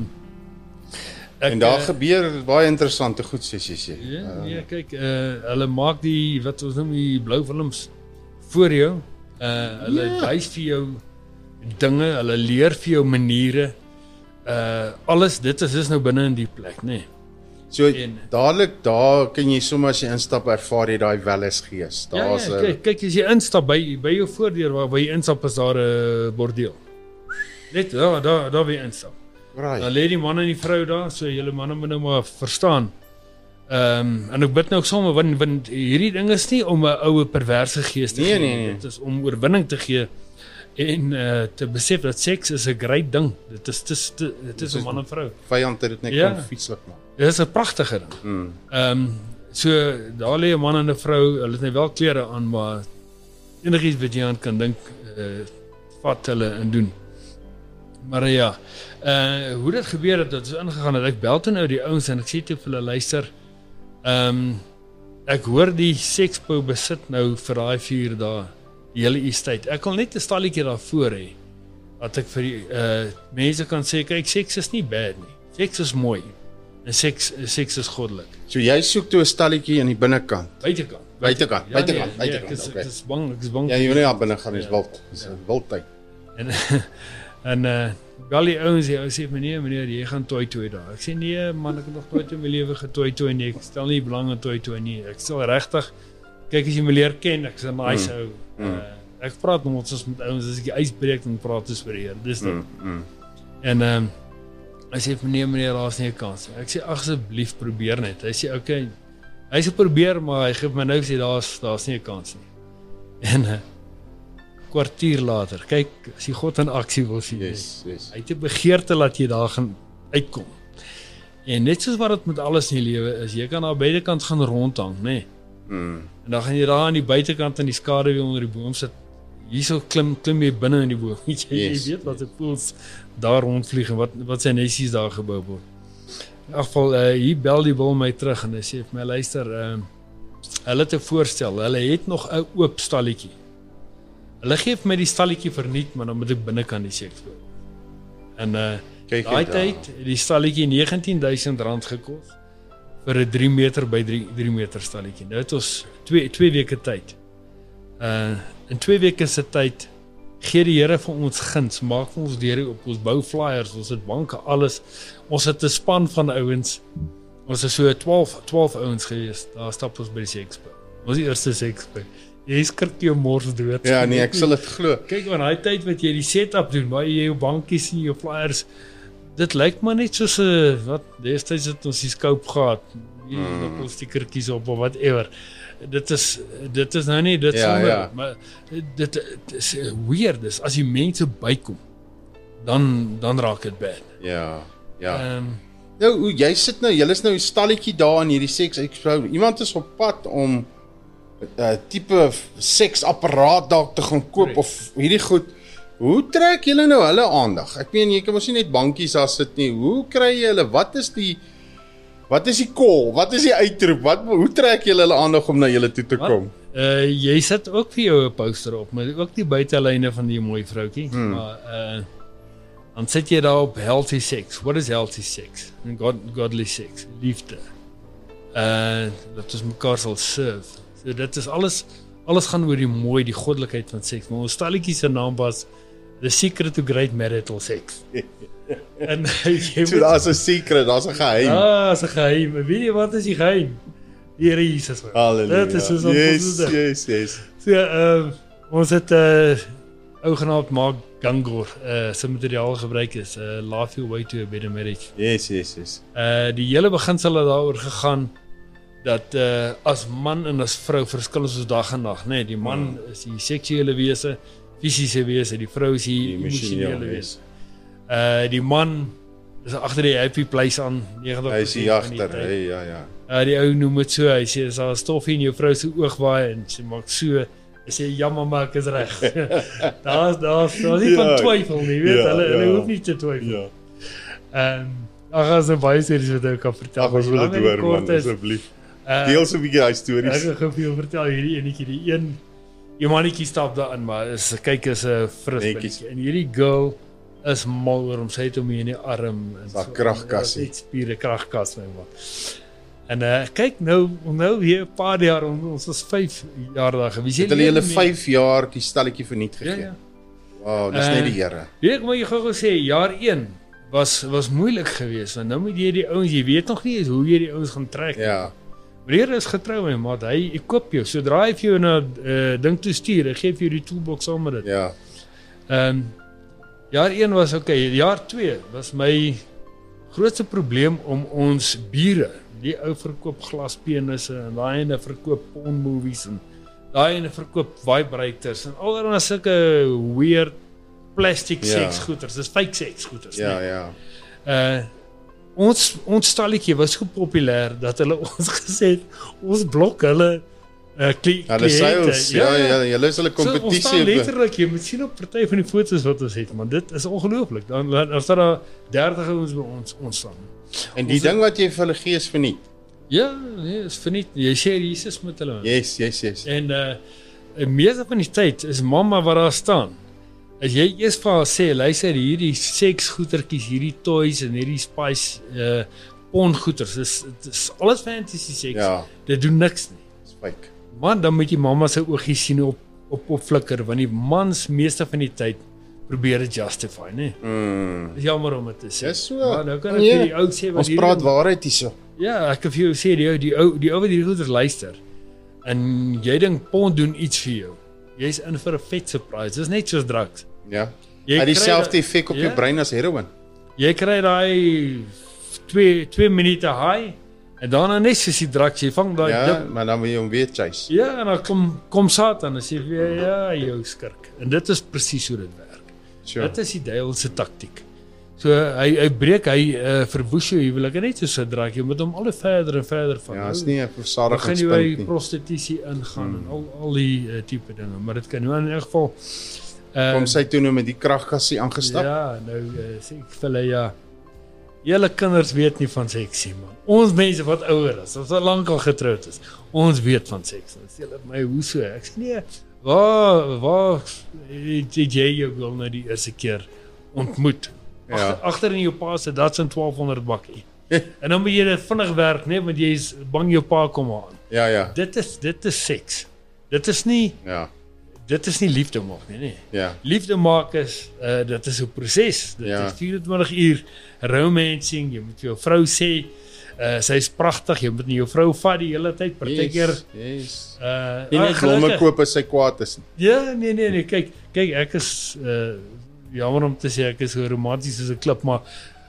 C: En daar gebeur baie interessante goed soos jy sê.
D: Ja, kyk, hulle maak die wat ons noem die blou films voor jou. Hulle wys vir jou dinge, hulle leer vir jou maniere. Alles dit is nou binne in die plek, nê. Nee.
C: So dadelik daar kan jy sommer as jy instap ervaar jy daai wellesgees. Daar's
D: kyk as jy instap by jou voordeur waar jy instap is daar 'n bordeel. Net daar wie instap.
C: Right.
D: Dan lê die man en die vrou daar, so julle manne moet nou maar verstaan. En ek bid nou sommer want hierdie ding is nie om 'n oue perverse gees te gee. Nee. Dit is om oorwinning te gee en te besef dat seks is 'n great ding. Dit is 'n man en vrou.
C: Vyand het dit net kon fietslik maak.
D: Dit is 'n pragtige ding. So daar lê 'n man en 'n vrou, hulle het net wel klere aan, maar enigiets wat jy aan kan dink, vat hulle en doen. Maar ja, hoe dit gebeur het, dat is ingegaan het, ek bel toe nou die ouens en ek sê toe vir hulle luister, ek hoor die Sexpo besit nou vir daai 4 dae, die hele estate. Ek wil net 'n stalletjie daarvoor hê, dat ek vir die mense kan sê, kyk, seks is nie bad nie, seks is mooi, en seks is goddelik.
C: So jy soek toe 'n stalletjie in die binnekant?
D: Buitekant.
C: Buitekant.
D: Ek is bang.
C: Ja, jy wil nie daar binne gaan, is wild. Dis 'n wildtyd.
D: En bel die ouens, hy sê meneer, jy gaan toi daar. Ek sê nee man, ek het nog nooit in my lewe getoi nie. Ek stel nie belang in toi nie. Ek stel regtig, kyk as jy my leer ken, ek is 'n nice ou. Ek praat met ons met ouens, as ek die ys breek dan praat ons vir die Here. Dis dit. En hy sê meneer, daar's nie 'n kans nie. Ek sê asseblief probeer net. Hy sê okay. Hy sê probeer, maar hy gee my nou sê daar's nie 'n kans nie. En kwartier later, kyk, as jy God in aksie wil sien.
C: Yes.
D: Hy het 'n begeerte dat jy daar gaan uitkom. En net soos wat dit met alles in die lewe is, jy kan aan beide kant gaan rondhang, nê. Nee. En dan gaan jy daar aan die buitekant in die skaduwee onder die boom sit. Hierso klim jy binne in die boom. Jy weet wat se voels daar rondvlieg en wat sy nesies daar gebou word. In elk geval, hier bel die wil my terug en hy sê vir my, luister, hulle het 'n voorstel. Hulle het nog 'n oop stalletjie. Hulle gee vir my die stalletjie verniet, maar dan moet ek binnekant die seks koop. En daai tyd het die stalletjie R19,000 gekos vir 'n 3 meter by 3 meter stalletjie. Nou het ons 2 weke tyd. In 2 weke se tyd gee die Here vir ons guns, maak vir ons deur op ons bou flyers, ons het banke, alles. Ons het 'n span van ouens. Ons is so 12 ouens gewees. Daar stap ons by die Sexpo. Ons die eerste Sexpo. Jy skrik jou mors dood.
C: Ja, nee, ek sal dit glo.
D: Kyk, van daai tyd wat jy die setup doen, waar jy jou bankies en jou flyers, dit lyk maar net soos 'n wat destyds het ons die scope gehad. Hier ons stickertjies op of whatever. Dit is nou nie dit sonder, maar dit is weird. Dis as die mense bykom, dan raak dit bad.
C: Ja. Nou, jy sit nou, julle is nou 'n stalletjie daar in hierdie Sex Expo. Iemand is op pad om 'n tipe seksapparaat dalk te gaan koop of hierdie goed. Hoe trek julle nou hulle aandag? Ek meen jy kan mos nie net bankies daar sit nie. Hoe kry jy hulle? Wat is die call? Wat is die uitroep? Hoe trek julle hulle aandag om na julle toe te kom?
D: Jy sit ook vir jou 'n poster op, maar ook die buitelyne van die mooi vroutjie, maar dan sit jy daar op healthy sex. What is healthy sex? Godly sex, liefde. Dat ons mekaar sal serve. So dit is alles gaan oor die mooi, die goddelikheid van seks. Maar ons stalletjie se naam was The Secret to Great Marital Sex. En
C: so daar's 'n secret, daar's 'n geheim.
D: Daar's 'n geheim. Weet jy wat is die geheim? Die Here Jesus.
C: Halleluja.
D: Dit is soos ons
C: Yes.
D: So ons het ou genaamd Mark Gangor se materiaal gebruik is Love Your Way to a Better Marriage.
C: Yes.
D: Die hele beginsel het daaroor gegaan dat as man en as vrou verskil ons dag en nag, nee, die man is die seksuele wese, fisiese wese, die vrou is die emosionele wese. Die man is agter die happy place aan 90%.
C: Hy is die agter, ja.
D: Die ou noem dit so, hy sê as daar stoffie in jou vrou se oog waai en sy maak so, hy sê jammer maar ek is reg. Daar's nie van twyfel nie, weet hulle hoef nie te twyfel. As 'n baie series wat ek kan vertel.
C: Ag, ons wil dit hoor man, asseblief. Deel so 'n bietjie daai stories.
D: Ek gaan vir jou vertel hierdie enetjie, die een mannetjie stap daarin, maar is 'n frisbitjie. En hierdie girl is mal oor hom, sy het hom hier in die arm en
C: so kragkassie.
D: Net spiere kragkas nou maar. En kyk nou weer 'n paar jaar, ons was 5 jaar daar gewees.
C: Het hulle 5 jaar die stalletjie verniet gegee.
D: Ja.
C: Wow, dis net die Here.
D: Ek moet jy gou sê, jaar 1 was moeilik geweest, want nou moet jy die ouens, jy weet nog nie eens hoe jy die ouens gaan trek.
C: Ja.
D: Maar hier is getrou my maat, hy koop jou, sodra hy vir jou na ding toe stuur, hy gee vir jou die toolbox saam met dit.
C: Ja.
D: Jaar 1 was okay, jaar 2 was my grootste probleem om ons bure, die ou verkoop glaspenisse en daai ene verkoop porn movies en daai ene verkoop vibrators en allerlei sulke weird plastic seksgoeders, dis fake seksgoeders.
C: Ja.
D: Ons stalletjie was so populêr dat hulle ons gesê het ons blok hulle kliënte.
C: Hulle sales, julle is hulle kompetisie.
D: Ons staan letterlik, jy moet sien op party van die foto's wat ons het, man, dit is ongelooflik. Dan staan daar 30 ouens by ons staan.
C: En die ding wat jy vir hulle gee is verniet.
D: Ja, nee, is verniet. Jy sê Jesus met hulle.
C: Yes.
D: En meeste van die tyd is mamma wat daar staan. As jy eers vir haar sê, luister, hierdie seksgoedertjies, hierdie toys en hierdie spice porngoeders, dis alles fantasy seks.
C: Ja.
D: Dit doen niks nie.
C: Dis fake.
D: Man, dan moet jy mamma se oogies sien op flikker, want die mans meeste van die tyd probeer dit justify, nee. Dis jammer om dit te sê.
C: Dis so.
D: Maar nou kan ek vir die ou sê wat
C: ons praat waarheid hierso.
D: Ja, ek kan vir jou sê die ou wat hierdie goeders luister. En jy dink porn doen iets vir jou. Jy's in vir 'n vet surprise. Dis net soos drugs.
C: Ja. Hy dieselfde effek op jou brein as heroin.
D: Jy kry daai 2 minute high en daarna net soos die drugs, jy vang daai
C: dip, maar dan moet jy hom weer chase.
D: Ja, en dan kom Satan en sê vir jou skurk. En dit is presies hoe dit werk.
C: Sure.
D: Dit is die duiwel se taktiek. So hy breek, hy verwoes jou huwelik net soos 'n drug. Jy moet hom al verder en verder van.
C: Ja, is nie 'n versadigingspunt nie.
D: Begin jy prostitusie ingaan en al die tipe dinge, maar dit kan nou in 'n geval
C: kom sy toe nou met die kragkassie aangestap.
D: Ja, nou sê ek vir hulle julle kinders weet nie van seks nie, man. Ons mense wat ouer is, ons al lank al getroud is, ons weet van seks. Hulle sê my, hoe so? Ek sê nee, waar het jy jou wil nou die eerste keer ontmoet? Agter in jou pa se Datsun 1200 bakkie. En dan moet jy dit vinnig werk, nee, want jy is bang jou pa kom aan.
C: Ja.
D: Dit is seks. Dit is nie dit is nie liefde maak nie.
C: Ja.
D: Liefde maak is dit is 'n proses. Dit
C: Ja.
D: is 24 uur romancing, jy moet vir jou vrou sê sy is pragtig, jy moet nie jou vrou vat die hele tyd, partykeer
C: Yes. Nie net
D: gelukkig.
C: blomme koop as sy kwaad is.
D: Ja, nee, kyk, ek is jammer om te sê ek is so romanties soos 'n klip, maar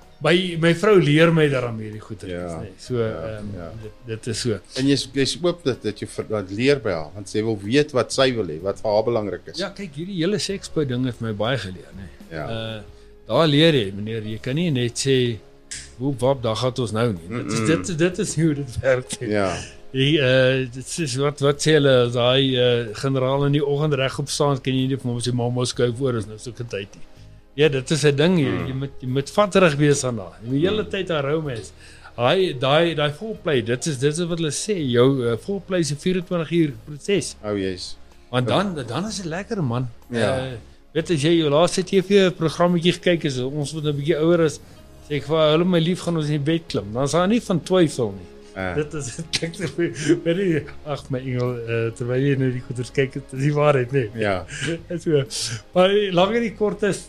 D: my vrou leer my daaraan hierdie goeie.
C: Ja,
D: So
C: ja.
D: dit is so.
C: En jy's oop dat jy dat leer by haar, want sy wil weet wat sy wil hê, wat vir haar belangrik is.
D: Ja, kyk, hierdie hele seksbou ding het my baie geleer, nê.
C: Ja.
D: Daar leer jy, meneer, jy kan nie net sê hoe wap dag gaan ons nou nie. Dit is nie hoe dit werk nie.
C: Ja.
D: Dit is wat sê hulle, as daai generaal in die oggend regop staan, kan jy nie vir hom sê mamma skuif voor, is nou so 'n tyd nie. Ja, dit is 'n ding, jy moet vatterig wees aan daai. Die hele tyd aan romance. Daai foreplay, dit is wat hulle sê, jou foreplay is 'n 24 uur proses.
C: Oh yes.
D: Want dan is dit lekker, man.
C: Ja.
D: Weet as jy jou laaste TV programmetjie gekyk het, ons wat 'n bietjie ouer is, sê ek vir hulle my lief gaan ons in die bed klim. Dan is daar nie van twyfel nie. Dit is kyk baie ag my engel, terwyl jy nou die goeders kyk, dit is die waarheid, nee.
C: Ja.
D: So. Maar lank en die kort is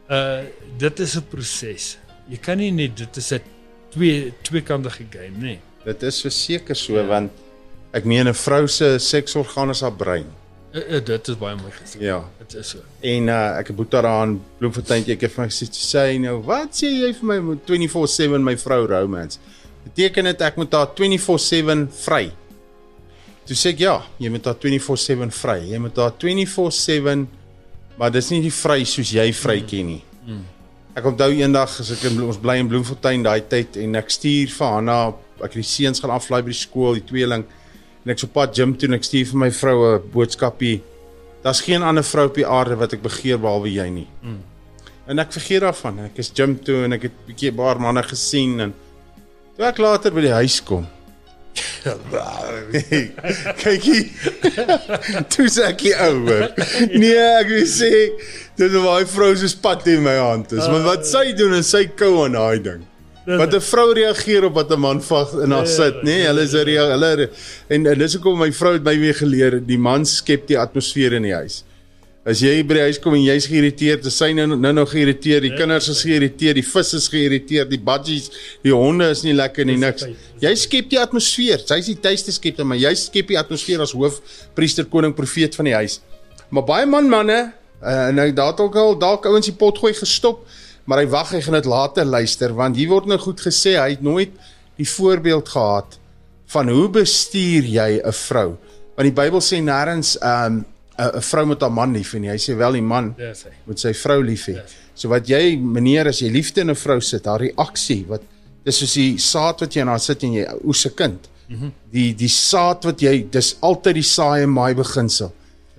D: dit is 'n proses. Jy kan nie net dit is 'n tweekantige game, nee.
C: Dit is verseker so, want ek meen 'n vrou se seksorgaan is haar brein.
D: Dit is baie mooi gesê.
C: Ja.
D: Dit is so.
C: En ek het boet daaraan Bloemfonteintjie, ek het vir my gesê nou, wat sê jy vir my 24/7 my vrou romance? Beteken dit ek moet haar 24/7 vry? Toe sê ek ja, jy moet haar 24/7 vry. Jy moet haar 24/7, maar dis nie die vry soos jy vry ken nie. Ek onthou eendag as ons bly in Bloemfontein daai tyd en ek stuur vir Hanna, ek het die seuns gaan aflaai by die skool, die tweeling, en ek so pad gym toe en ek stuur vir my vrou 'n boodskapie. Daar's geen ander vrou op die aarde wat ek begeer behalwe jy nie. En ek vergeet daarvan. Ek is gym toe en ek het 'n bietjie baie manne gesien en toe ek later by die huis kom. Kykie. Toe sê ek hier ouer. Nee, ek wil sê dis waar hy vrou se spat in my hand is. Want wat sy doen en sy kou aan daai ding. Want 'n vrou reageer op wat 'n man vag in haar sit, nê? Nee, hulle is hulle en dis hoekom my vrou het my weer geleer, die man skep die atmosfeer in die huis. As jy by die huis kom en jy's geïrriteerd, is sy nou geïrriteerd, die kinders is geïrriteerd, die vis is geïrriteerd, die budgies, die honde is nie lekker nie, niks. Jy skep die atmosfeer. Sy is die tuiste skep, maar jy skep die atmosfeer as hoof, priester, koning, profeet van die huis. Maar baie manne, nou daar ook al dalk ouens die pot gooi gestop, maar hy wag, hy gaan dit later luister, want hier word nou goed gesê, hy het nooit die voorbeeld gehad van hoe bestuur jy 'n vrou? Want die Bybel sê nêrens 'n vrou moet haar man lief hê nie. Hy sê wel die man moet sy vrou lief hê. So wat jy, meneer, as jy liefde in 'n vrou sit, haar reaksie, dis soos die saad wat jy in haar sit en jy oes 'n kind. Die saad wat jy, dis altyd die saai en maai beginsel.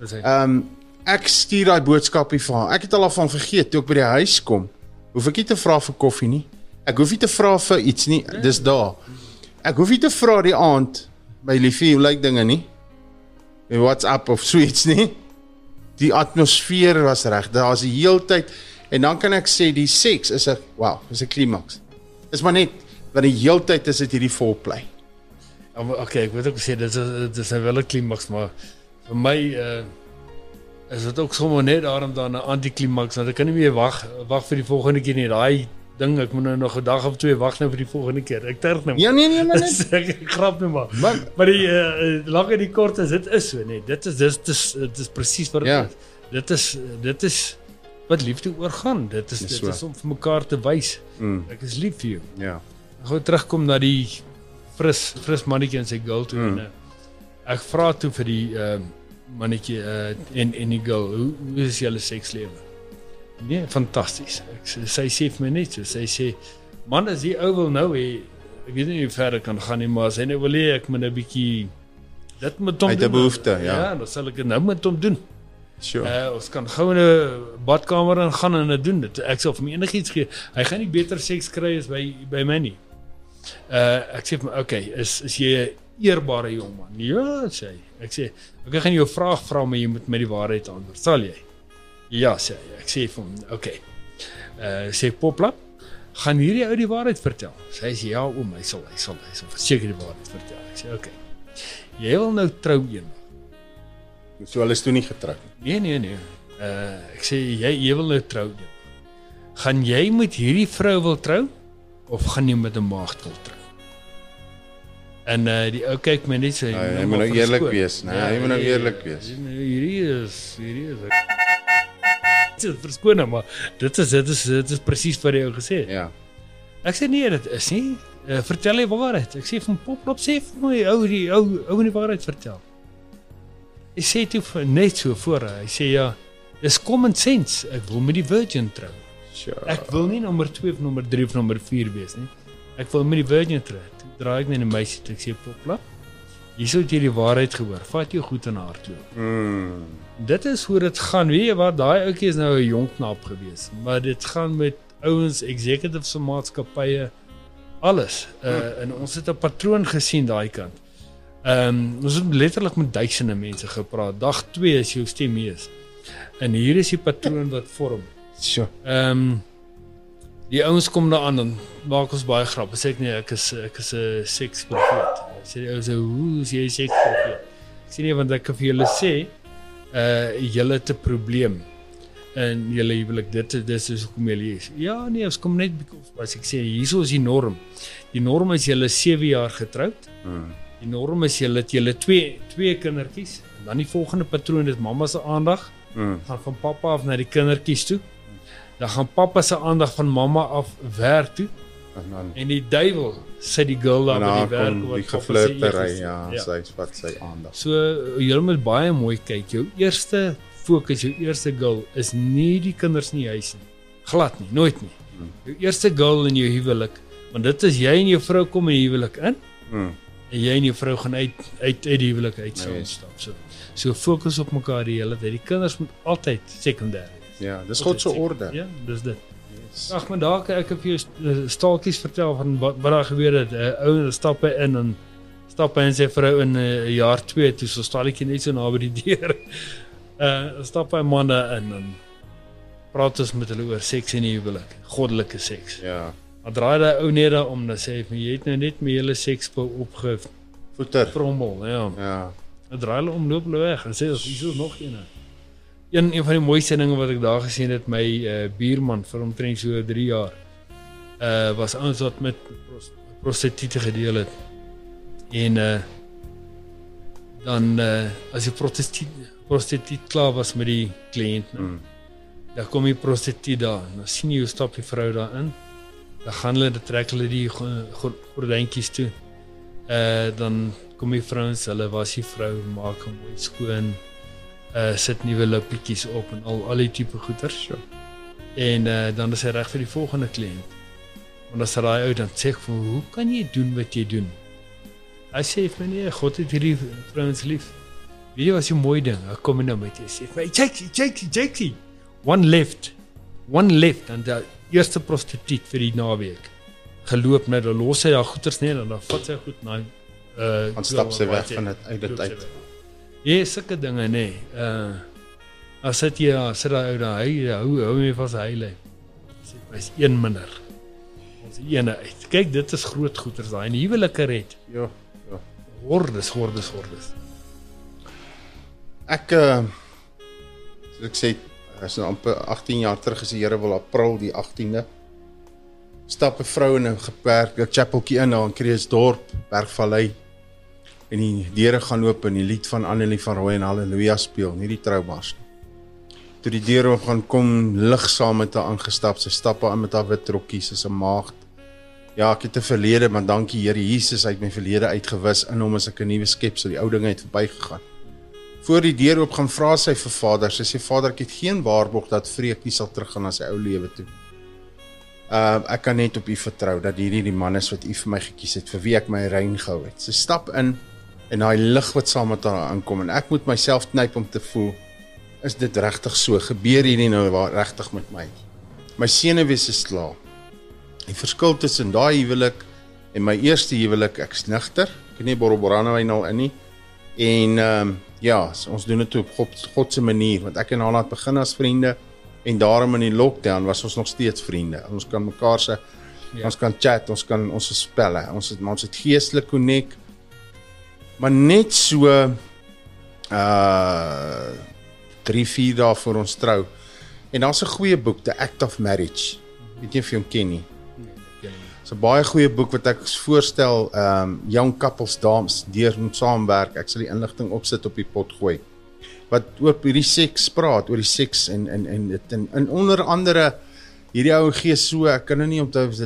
C: Ek stuur daai boodskapie vir haar. Ek het al van vergeet toe ek by die huis kom. Hoef ek nie te vra vir koffie nie. Ek hoef nie te vra vir iets nie. Dis daar. Ek hoef nie te vra die aand by liefie, hoe lyk dinge nie? By WhatsApp of so iets nie. Die atmosfeer was reg. Daar's die heeltyd en dan kan ek sê die seks is 'n is 'n klimaks. Is maar net want die heeltyd is dit hierdie foreplay.
D: Okay, ek weet ook sê dit is wel 'n klimaks, maar vir my is dit ook sommer net daarom dan 'n antiklimaks, want ek kan nie meer wag vir die volgende keer nie. Daai ding, ek moet nou nog 'n dag of twee wag nou vir die volgende keer. Ek terg nou.
C: Ja, nee, maar net.
D: Ek grap net maar. Maar die lank en die kort is dit is so, nee. Dit is presies wat dit is. Dit is wat liefde oorgaan. Dit is om vir mekaar te wys. Ek is lief vir jou.
C: Ja.
D: Ek gaan terugkom na die fris mannetjie en sy girl toe en ek vra toe vir die mannetjie en die girl, hoe is julle sekslewe? Nee, fantasties. Sy sê vir my net so, sy sê, man, as die ou wil nou hê, ek weet nie hoe ver ek kan gaan nie, maar sy nou wil hê, ek moet 'n bietjie dit met hom doen.
C: Hy het 'n behoefte,
D: Ja, dan sal ek dit nou met hom doen.
C: Sure.
D: Ons kan gou in 'n badkamer in gaan en dit doen. Ek sal vir my enigiets gee. Hy gaan nie beter seks kry as by my nie. Ek sê vir my, okay, is jy 'n eerbare jong man? Ja, sê hy. Ek sê, ek gaan jou 'n vraag vra, maar jy moet my die waarheid antwoord. Sal jy? Ja, sê hy. Ek sê vir hom, okay. Sê Popla, gaan hierdie ou die waarheid vertel? Sy sê ja, oom, hy sal verseker die waarheid vertel. Ek sê, okay. Jy wil nou trou eendag.
C: So hulle is toe nie getroud.
D: Nee. Ek sê jy wil nou trou. Gaan jy met hierdie vrou wil trou of gaan jy met 'n maagd wil trou? En die ou kyk my net sê
C: Jy moet nou eerlik wees, jy moet nou eerlik wees.
D: Hierdie is dit is verskoning, maar dit is presies wat jy gesê het.
C: Ja.
D: Ek sê nee, dit is nie. Vertel die waarheid. Ek sê van Poplop sê vir my ou die waarheid vertel. Hy sê toe net so voor, hy sê ja, dis common sense. Ek wil met die virgin trou.
C: Sure.
D: Ek wil nie nommer 2 of nommer 3 of nommer 4 wees nie. Ek wil met die virgin trou. Toe draai ek net 'n meisie toe ek sê Poplop, hier sou jy die waarheid gehoor. Vat jou goed in hardloop. Dit is hoe dit gaan. Weet jy wat, daai ouetjie is nou 'n jong knap gewees, maar dit gaan met ouens, executives van maatskappye, alles. En ons het 'n patroon gesien daai kant. Ons het letterlik met duisende mense gepraat. Dag 2 is jou stem is. En hier is die patroon wat vorm.
C: Sure.
D: Die ouens kom daaraan dan maak ons baie grap. Sê ek nee, ek is 'n seksprofeet. Sê die ouens, hoe is jy 'n seksprofeet? Ek sê nee, want ek kan vir julle sê, julle het 'n probleem. En julle huwelik, dit is hoekom julle is. Ja, nee, ons kom net as ek sê, hierso is die norm. Die norm is julle 7 jaar getroud. Die norm is julle twee kindertjies. En dan die volgende patroon is mamma se aandag. Gaan van pappa af na die kindertjies toe. Dan gaan pappa se aandag van mamma af werk toe. En die duiwel sit die girl daar by die werk
C: wat die geflirtery, sy vat sy aandag.
D: So jy moet baie mooi kyk. Jou eerste fokus, jou eerste goal is nie die kinders in die huis nie. Glad nie, nooit nie. Jou eerste goal in jou huwelik, want dit is jy en jou vrou kom in die huwelik in. En jy en jou vrou gaan uit die huwelik uit saam stap. So fokus op mekaar die hele tyd. Die kinders moet altyd sekondêr wees.
C: Ja, dis God se orde.
D: Ja, dis dit. Ag, maar daar ek het vir jou staaltjies vertel van wat daar gebeur het. Ou stap in en stap en sy vrou in jaar 2 toe so staaltjie net so naby die deur. Stap hy manne in en praat ons met hulle oor seks in die huwelik, goddelike seks.
C: Ja.
D: Maar draai daai ou net daarom dan sê hy jy het nou net met julle sekspil
C: voeter
D: frommel, ja. Dan draai hulle omloop hulle weg en sê hier is nog een. Een van die mooiste dinge wat ek daar gesien het, my buurman vir omtrent so 3 jaar was ouens wat met prostituie gedeel het. En dan as die prostituut klaar was met die kliënt, dan kom die prostituut daar, dan sien jy hoe stap die vrou daar in, dan gaan hulle, dan trek hulle die gordyntjies toe, dan kom die vrouens, hulle was die vrou, maak hom mooi skoon, sit nuwe lippietjies op en al die tipe goeders. En dan is hy reg vir die volgende kliënt. Want as hy uit dan sê ek van, hoe kan jy doen wat jy doen? Hy sê vir my, nee, God het hierdie vrouens lief. Weet jy wat is die mooi ding? Hy kom nou met jy sê vir my, Jakey, one left, en die eerste prostituut vir die naweek geloop net, dan los hy daar goeders net, en dan vat sy goed na
C: dan stap sy weg van uit dit uit.
D: Ja, sulke dinge, nee. As sit jy daar, sit daar ou daar, hou my vas hy lê. Sê, is een minder. Ons ene uit. Kyk, dit is groot goeders daai, en huwelike red.
C: Ja.
D: Hordes.
C: Ek, soos ek sê, is nou amper 18 jaar terug, is die Here wil April die 18de, stap 'n vrou in 'n chapeltjie in, daar in Kreeusdorp, Bergvallei, en die deure gaan oop en die lied van Annelie van Rooi en Halleluja speel, nie die troubaas nie. Toe die deure op gaan kom, lig saam met haar aangestap, sy stap aan met haar wit rokkie, soos 'n maagd. Ja, ek het 'n verlede, maar dankie Here Jesus, hy het my verlede uitgewis, in hom is ek 'n nuwe skepsel, die ou dinge het verbygegaan. Voor die deur oop gaan vra sy vir Vader, sy sê Vader, ek het geen waarborg dat Freek nie sal teruggaan na sy ou lewe toe. Ek kan net op U vertrou, dat hierdie die man is wat U vir my gekies het, vir wie ek my rein gehou het. Sy stap in, en daai lig wat saam met haar aankom, en ek moet myself knyp om te voel, is dit regtig so, gebeur hierdie nou regtig met my? My senuwees is klaar. Die verskil tussen daai huwelik en my eerste huwelik, ek is nigter, ek het nie borrelborrelwyn al in nie, en ja, ons doen dit op God se manier, want ek en Hana het begin as vriende, en daarom in die lockdown was ons nog steeds vriende, ons kan mekaar se, ons kan chat, ons is spelle, ons het geestelik connect, maar net so 3-4 dae voor ons trou. En daar's 'n goeie boek, The Act of Marriage. Weet jy of jy hom ken nie? Dis 'n baie goeie boek wat ek voorstel, young couples, dames, deur moet saamwerk. Ek sal die inligting opsit op die pot gooi. Wat oor hierdie seks praat, oor die seks en onder andere hierdie ou gee so, ek kan nou nie onthou of dit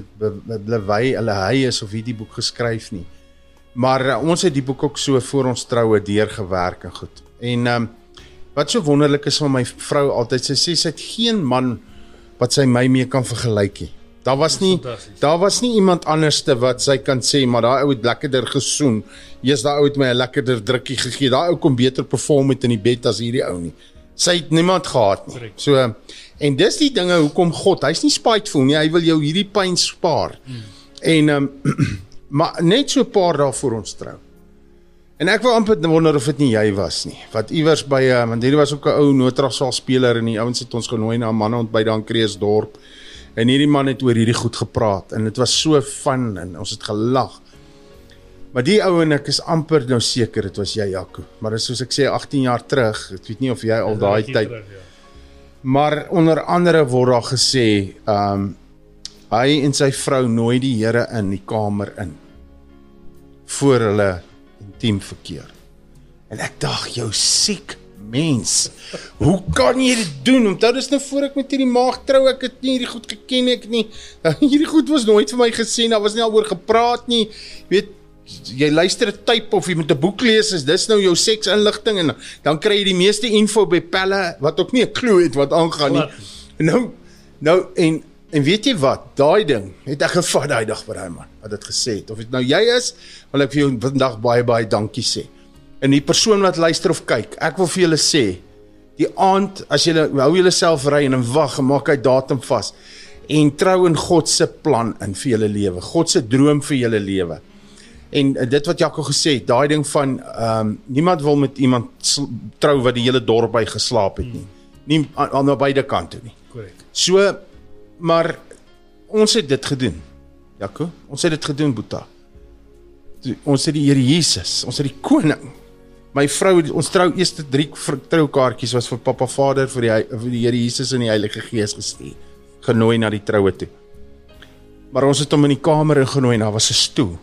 C: hy is of hierdie boek geskryf nie. Maar ons het die boek ook so voor ons troue deurgewerk en goed. En wat so wonderlik is van my vrou altyd, sy sê sy het geen man wat sy my mee kan vergelyk nie. Daar was nie iemand anderste wat sy kan sê, maar daai ou het lekkerder gesoen. Eers daai ou het my 'n lekkerder drukkie gegee. Daai ou kom beter perform met in die bed as hierdie ou nie. Sy het niemand gehad nie. So, en dis die dinge hoekom God, hy's nie spiteful nie, hy wil jou hierdie pyn spaar. En maar net so 'n paar dae voor ons trou. En ek wil amper wonder of dit nie jy was nie. Wat iewers by want hierdie was ook 'n ou Noordrasaal speler en die ouens het ons genooi na 'n manneontbyt daar in Kreeusdorp. En hierdie man het oor hierdie goed gepraat en dit was so fun en ons het gelag. Maar die ou en ek is amper nou seker dit was jy, Jaco. Maar dis soos ek sê 18 jaar terug, ek weet nie of jy al daai tyd. Maar onder andere word daar gesê, hy en sy vrou nooi die Here in die kamer in voor hulle intiem verkeer. En ek dacht, jou siek mens, hoe kan jy dit doen? Onthou dis nou voor ek met hierdie maag trou, ek het nie hierdie goed geken ek nie. Hierdie goed was nooit vir my gesê, daar was nie al oor gepraat nie. Weet, jy luister 'n tape of jy moet 'n boek lees, is dis nou jou seksinligting en dan kry jy die meeste info by pelle wat ook nie 'n klou het wat aangaan nie. Nou en weet jy wat? Daai ding het ek gevat daai dag vir daai man wat dit gesê het. Of dit nou jy is, wil ek vir jou vandag baie dankie sê. En die persoon wat luister of kyk, ek wil vir julle sê, die aand as julle hou julle self ry en wag en maak hy datum vas en trou in God se plan in vir julle lewe, God se droom vir julle lewe. En dit wat Jaco gesê het, daai ding van niemand wil met iemand trou wat die hele dorp by geslaap het nie. Nie aan beide kante nie.
D: Korrek.
C: So, maar ons het dit gedoen. Jaco, ons het dit gedoen, Boeta. Ons het die Here Jesus, ons het die koning. My vrou, ons eerste 3 troukaartjies was vir Papa Vader, vir die Here Jesus en die Heilige Gees gestuur. Genooi na die troue toe. Maar ons het hom in die kamer ingenooi en daar was 'n stoel.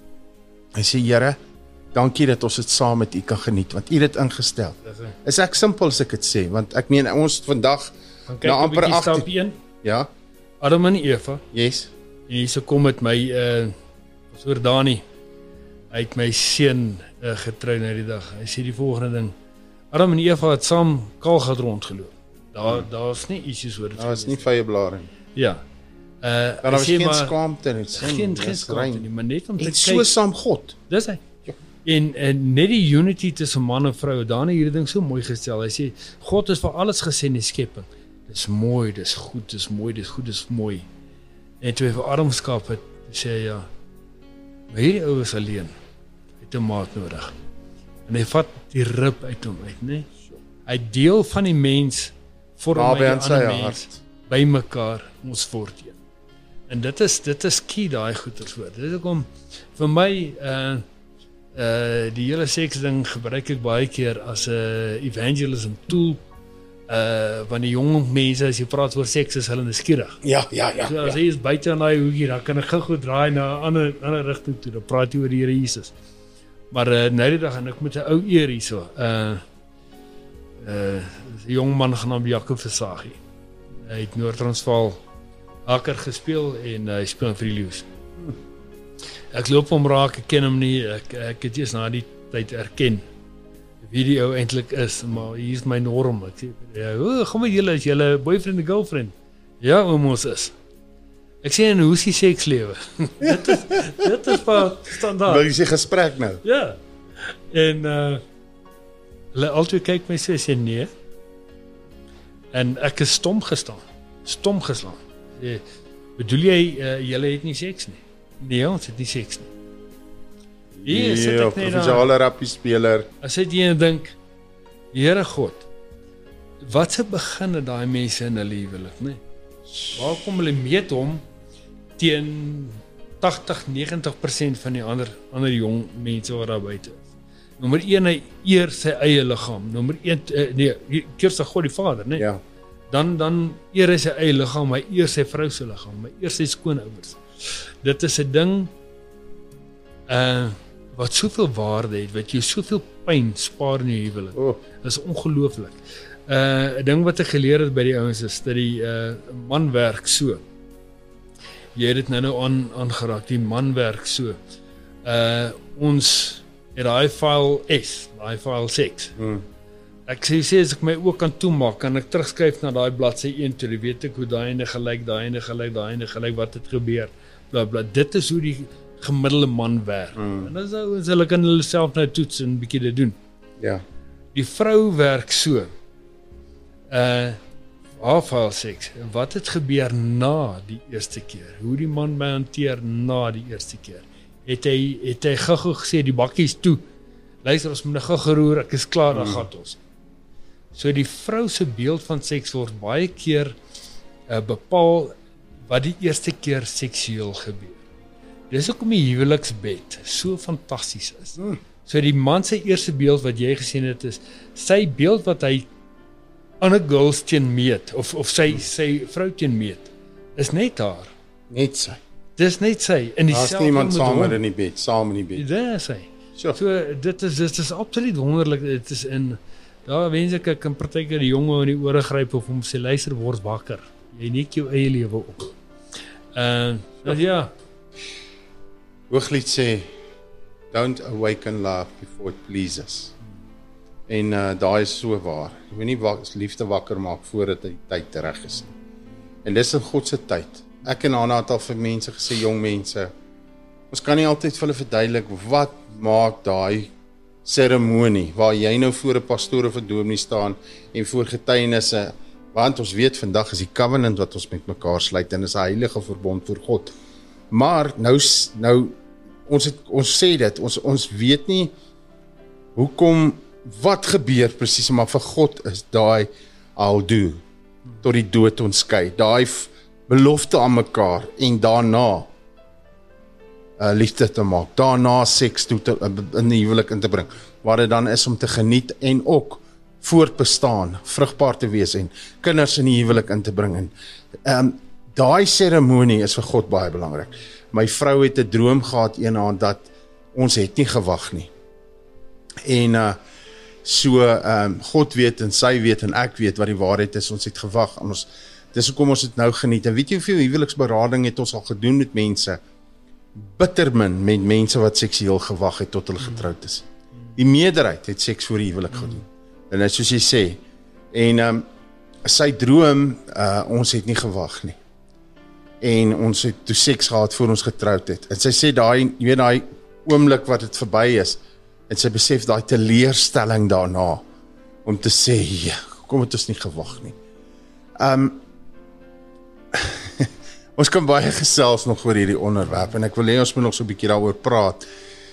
C: Hy sê, Here, dankie dat ons dit saam met U kan geniet, want U het dit ingestel. Is ek simpel as ek dit sê, want ek meen, ons vandag,
D: na amper 8.
C: Ja?
D: Adam en Eva.
C: Yes.
D: En hier kom met my, oor Dani, hy het my seun getrou na die dag. Hy sê die volgende ding, Adam en Eva het saam Kaalgat rondgeloop. Daar's nie issues oor dit.
C: Daar is nie vye blare nie.
D: Ja.
C: Daar was geen skaamte nie.
D: Geen skaamte nie, maar net om te
C: kyk.
D: En
C: so saam God.
D: Dis hy. Ja. En net die unity tussen man en vrou, Dani hierdie ding so mooi gestel. Hy sê, God is vir alles gesê in die skepping. Dis mooi, dis goed, dis mooi, dis goed, dis mooi. En toe hy vir Adam skep het, sê hy, ja, maar hierdie ou is alleen. Hy het 'n maat nodig. En hy vat die rib uit hom uit, né? Hy deel van die mens vorm hy die ander mens by mekaar ons word een. En dit is key daai goeters. Dit is hoekom vir my die hele seks ding gebruik ek baie keer as 'n evangelism tool. Want die jong mense as jy praat oor seks is hulle nuuskierig.
C: Ja.
D: So as hy is buite in daai hoekie, dan kan ek gou draai na 'n ander rigting toe. Dan praat jy oor die Here Jesus. Maar nou die dag en ek met 'n ou eer hierso. 'n jong man genaamd Jaco Versagie. Hy het Noord-Transvaal haker gespeel en hy speel vir die Leeu's. Ek loop hom raak, ek ken hom nie. Ek het eers na die tyd erken wie die ou eintlik is, maar hier is my norm. Ek sê, kom met julle, is julle boyfriend en girlfriend? Ja, ons is. Ek sê, en hoe is die sekslewe? dit is maar standaard.
C: Wil jy sê gesprek nou?
D: Ja. En hulle altyd kyk my sê nee. En ek is stom geslaan. Bedoel jy, julle het nie seks nie? Nee, ons het nie seks nie. Hier sit ek net
C: professionele rappie speler.
D: As jy dink, Here God, wat se begin het daai mense in hulle huwelik, né? Waar kom hulle meet hom teen 80-90% van die ander jong mense wat daar buite is? Nommer 1, hy eer sy eie liggaam. Nommer 1, eers God die Vader, nee.
C: Ja.
D: Dan eer hy sy eie liggaam, hy eer sy vrou se liggaam, hy eer sy skoonouers. Dit is 'n ding wat soveel waarde het, wat jy soveel pyn spaar in jou huwelik. Dit is ongelooflik. 'n Ding wat ek geleer het by die ouens is dat die man werk so. Jy het dit nou aangeraak, die man werk so. Ons het daai file S, daai file 6. Ek sê as ek my oë kan toemaak, kan ek terugskryf na daai bladsy 1 toe, dan weet ek hoe daai ene gelyk, wat het gebeur, bla bla. Dit is hoe die gemiddelde man werk. En dan is hulle kan hulle self nou toets en 'n bietjie dit doen.
C: Ja.
D: Die vrou werk so. Haar file 6. Wat het gebeur na die eerste keer? Hoe die man my hanteer na die eerste keer? Het hy gou gesê die bakkies toe. Luister, ons moet gou geroer, ek is klaar, dan gaan ons. So die vrou se beeld van seks word baie keer bepaal wat die eerste keer seksueel gebeur. Dis hoekom die huweliksbed so fantasties is. So die man se eerste beeld wat jy gesien het is sy beeld wat hy ander girls teen meet of sy vrou teen meet is net haar.
C: Net sy.
D: Dis net sy in
C: Daar's
D: dieselfde
C: niemand
D: met
C: saam
D: hom.
C: in die bed, saam in die bed.
D: Dit is hy.
C: Sure.
D: So dit is absoluut wonderlik. Dit is in daar wens ek kan partykeer die jonge in die ore gryp of hom sê luister word wakker. Jy net jou eie lewe op. Ja.
C: Hooglied sê don't awaken love before it pleases. En daai is so waar. Jy moet nie liefde wakker maak voordat die tyd reg is nie. En dis in God se tyd. Ek en Anna het al vir mense gesê, jong mense, ons kan nie altyd vir hulle verduidelik wat maak daai seremonie waar jy nou voor 'n pastoor of 'n dominee staan en voor getuienisse, want ons weet vandag is die covenant wat ons met mekaar sluit en is 'n heilige verbond voor God. Maar nou ons sê dit, ons weet nie hoekom wat gebeur presies, maar vir God is daai I'll do tot die dood ons skei. Daai belofte aan mekaar en daarna liefde te maak, daarna seks toe in die huwelik in te bring, waar dit dan is om te geniet en ook voortbestaan, vrugbaar te wees en kinders in die huwelik in te bring. En daai seremonie is vir God baie belangrik. My vrou het 'n droom gehad eendag dat ons het nie gewag nie. En God weet en sy weet en ek weet wat die waarheid is, ons het gewag. Dis hoekom ons het nou geniet. En weet jy hoeveel huweliksberading het ons al gedoen met mense? Bittermin met mense wat seksueel gewag het tot hulle getroud is. Die meerderheid het seks voor die huwelik gedoen. En dit soos jy sê. En sy droom, ons het nie gewag nie. En ons het toe seks gehad voor ons getroud het. En sy sê daai oomblik wat dit verby is, en sy besef daai teleurstelling daarna om te sê, ja, kom het ons nie gewag nie. Ons kan baie gesels nog oor hierdie onderwerp en ek wil hê ons moet nog so 'n bietjie daaroor praat.